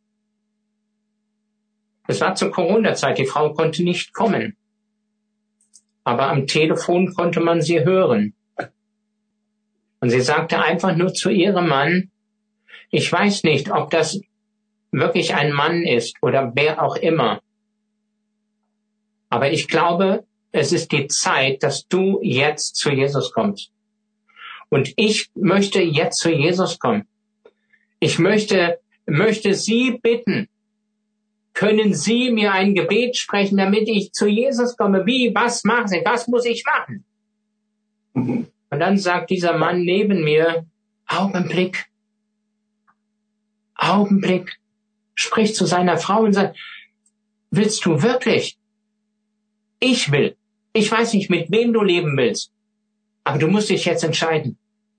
Es war zur Corona-Zeit, die Frau konnte nicht kommen. Aber am Telefon konnte man sie hören. Und sie sagte einfach nur zu ihrem Mann, ich weiß nicht, ob das wirklich ein Mann ist oder wer auch immer. Aber ich glaube, es ist die Zeit, dass du jetzt zu Jesus kommst. Und ich möchte jetzt zu Jesus kommen. Ich möchte Sie bitten, können Sie mir ein Gebet sprechen, damit ich zu Jesus komme? Wie? Was machen Sie? Was muss ich machen? Und dann sagt dieser Mann neben mir, Augenblick, spricht zu seiner Frau und sagt, willst du wirklich? Ich will. Ich weiß nicht, mit wem du leben willst, aber du musst dich jetzt entscheiden.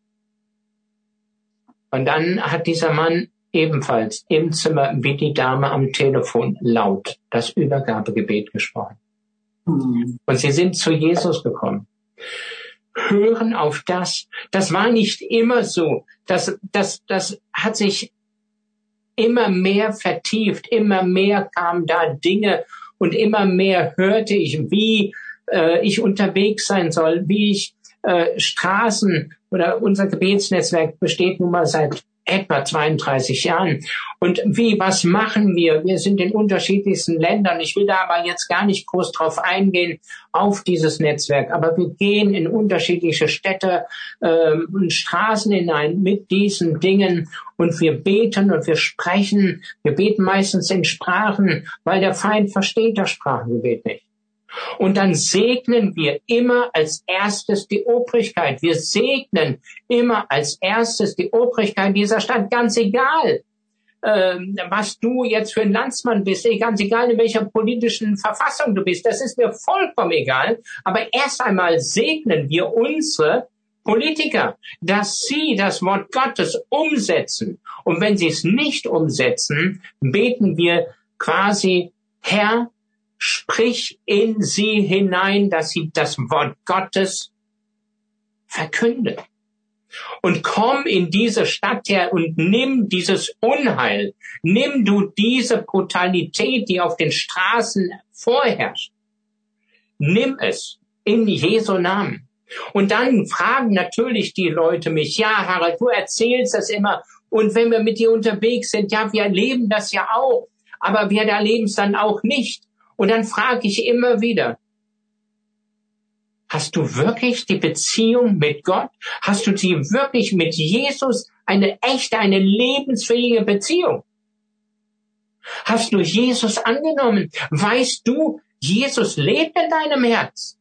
Und dann hat dieser Mann ebenfalls im Zimmer wie die Dame am Telefon laut das Übergabegebet gesprochen. Und sie sind zu Jesus gekommen. Hören auf das. Das war nicht immer so. Das hat sich immer mehr vertieft. Immer mehr kamen da Dinge und immer mehr hörte ich, wie ich unterwegs sein soll, wie ich Straßen oder unser Gebetsnetzwerk besteht nun mal seit etwa 32 Jahren. Und was machen wir? Wir sind in unterschiedlichsten Ländern. Ich will da aber jetzt gar nicht groß drauf eingehen, auf dieses Netzwerk. Aber wir gehen in unterschiedliche Städte und Straßen hinein mit diesen Dingen. Und wir beten und wir sprechen. Wir beten meistens in Sprachen, weil der Feind versteht das Sprachengebet nicht. Und dann segnen wir immer als erstes die Obrigkeit. Wir segnen immer als erstes die Obrigkeit dieser Stadt. Ganz egal, was du jetzt für ein Landsmann bist, ganz egal, in welcher politischen Verfassung du bist. Das ist mir vollkommen egal. Aber erst einmal segnen wir unsere Politiker, dass sie das Wort Gottes umsetzen. Und wenn sie es nicht umsetzen, beten wir quasi, Herr, sprich in sie hinein, dass sie das Wort Gottes verkündet. Und komm in diese Stadt her und nimm dieses Unheil, nimm du diese Brutalität, die auf den Straßen vorherrscht. Nimm es in Jesu Namen. Und dann fragen natürlich die Leute mich, ja, Harald, du erzählst das immer. Und wenn wir mit dir unterwegs sind, ja, wir erleben das ja auch, aber wir erleben es dann auch nicht. Und dann frage ich immer wieder, hast du wirklich die Beziehung mit Gott? Hast du sie wirklich mit Jesus, eine echte, eine lebensfähige Beziehung? Hast du Jesus angenommen? Weißt du, Jesus lebt in deinem Herz?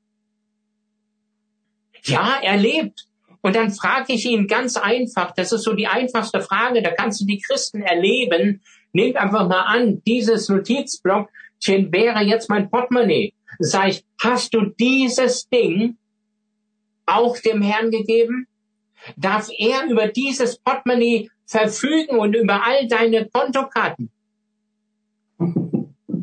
Ja, er lebt. Und dann frage ich ihn ganz einfach, das ist so die einfachste Frage, da kannst du die Christen erleben. Nehmt einfach mal an, dieses Notizblockchen wäre jetzt mein Portemonnaie. Sag ich, hast du dieses Ding auch dem Herrn gegeben? Darf er über dieses Portemonnaie verfügen und über all deine Kontokarten?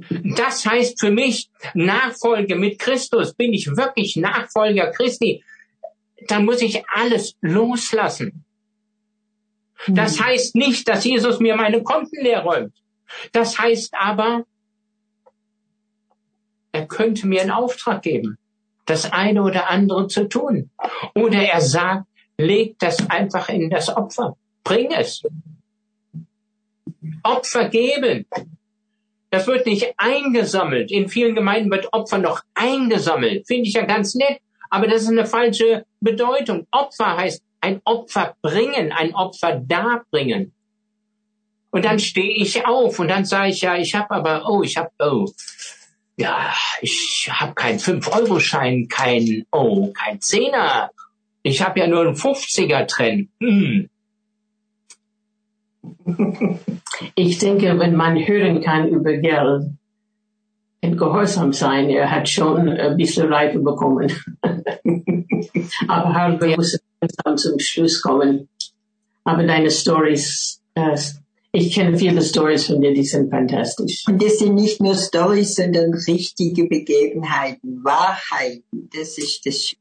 Das heißt für mich, Nachfolge mit Christus, bin ich wirklich Nachfolger Christi, dann muss ich alles loslassen. Das heißt nicht, dass Jesus mir meine Konten leer räumt. Das heißt aber, er könnte mir einen Auftrag geben, das eine oder andere zu tun. Oder er sagt, leg das einfach in das Opfer. Bring es. Opfer geben. Das wird nicht eingesammelt. In vielen Gemeinden wird Opfer noch eingesammelt. Finde ich ja ganz nett. Aber das ist eine falsche Bedeutung. Opfer heißt ein Opfer bringen, ein Opfer darbringen. Und dann stehe ich auf und dann sage ich, ja, ich habe keinen 5-Euro-Schein, kein 10er. Ich habe ja nur einen 50er drin. Ich denke, wenn man hören kann über Geld und gehorsam sein, er hat schon ein bisschen Reife bekommen. Aber wir müssen langsam zum Schluss kommen. Aber deine Stories, ich kenne viele Stories von dir, die sind fantastisch. Und das sind nicht nur Stories, sondern richtige Begebenheiten, Wahrheiten. Das ist das.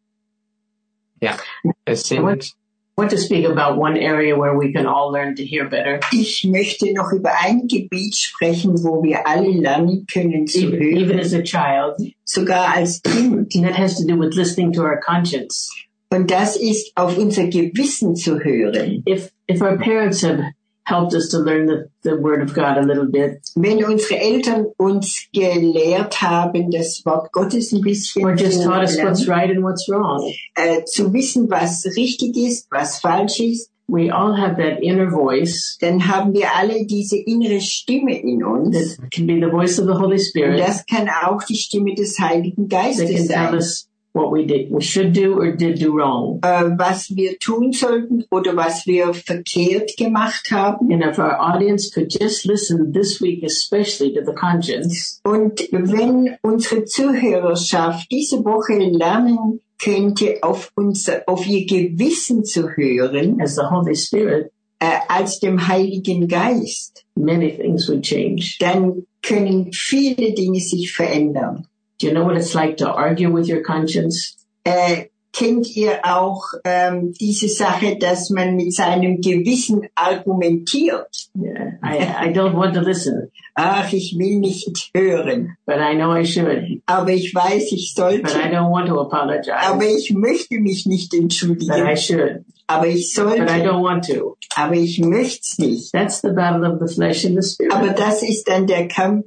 Ja, es sind. I want to speak about one area where we can all learn to hear better. Ich möchte noch über ein Gebiet sprechen, wo wir alle lernen können zu hören. Even as a child. Sogar als Kind. And that has to do with listening to our conscience. Und das ist auf unser Gewissen zu hören. If our parents have helped us to learn the Word of God a little bit. Wenn unsere Eltern uns gelehrt haben, das Wort Gottes ein bisschen or just taught us what's right and what's wrong. Zu wissen, was richtig ist, was falsch ist. We all have that inner voice. Dann haben wir alle diese innere Stimme in uns. That can be the voice of the Holy Spirit. Und das kann auch die Stimme des Heiligen Geistes sein. That can tell us what we should do or did do wrong. Was wir tun sollten oder was wir verkehrt gemacht haben. And if our audience could just listen this week especially to the conscience. Und wenn unsere Zuhörerschaft diese Woche lernen könnte, auf ihr Gewissen zu hören, as the Holy Spirit, als dem Heiligen Geist, many things would change. Dann können viele Dinge sich verändern. Do you know what it's like to argue with your conscience? Kennt ihr auch diese Sache, dass man mit seinem Gewissen argumentiert? Yeah, I don't want to listen. Ach, ich will nicht hören. But I know I should. Aber ich weiß, ich sollte. But I don't want to apologize. Aber ich möchte mich nicht entschuldigen. But I should. Aber ich sollte. But I don't want to. Aber ich möcht's nicht. That's the battle of the flesh and the spirit. Aber das ist dann der Kampf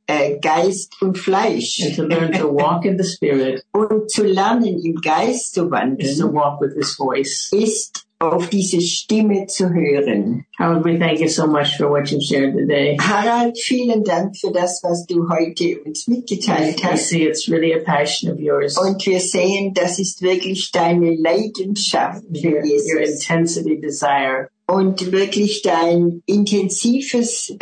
Geist und Fleisch. And to learn to walk in the spirit. Und zu lernen, im Geist zu wandeln. Is to walk with his voice. Ist auf diese Stimme zu hören. Harold, we thank you so much for what you've shared today. Harald, vielen Dank für das, was du heute uns mitgeteilt hast. I see it's really a passion of yours. Und wir sehen, das ist wirklich deine Leidenschaft für Jesus. Your intensity desire. Und wirklich dein intensives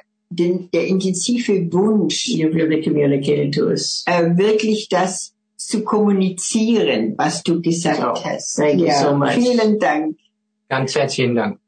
der intensive Wunsch, you really communicated to us. Wirklich das zu kommunizieren, was du gesagt hast. Thank you so much. Vielen Dank. Ganz herzlichen Dank.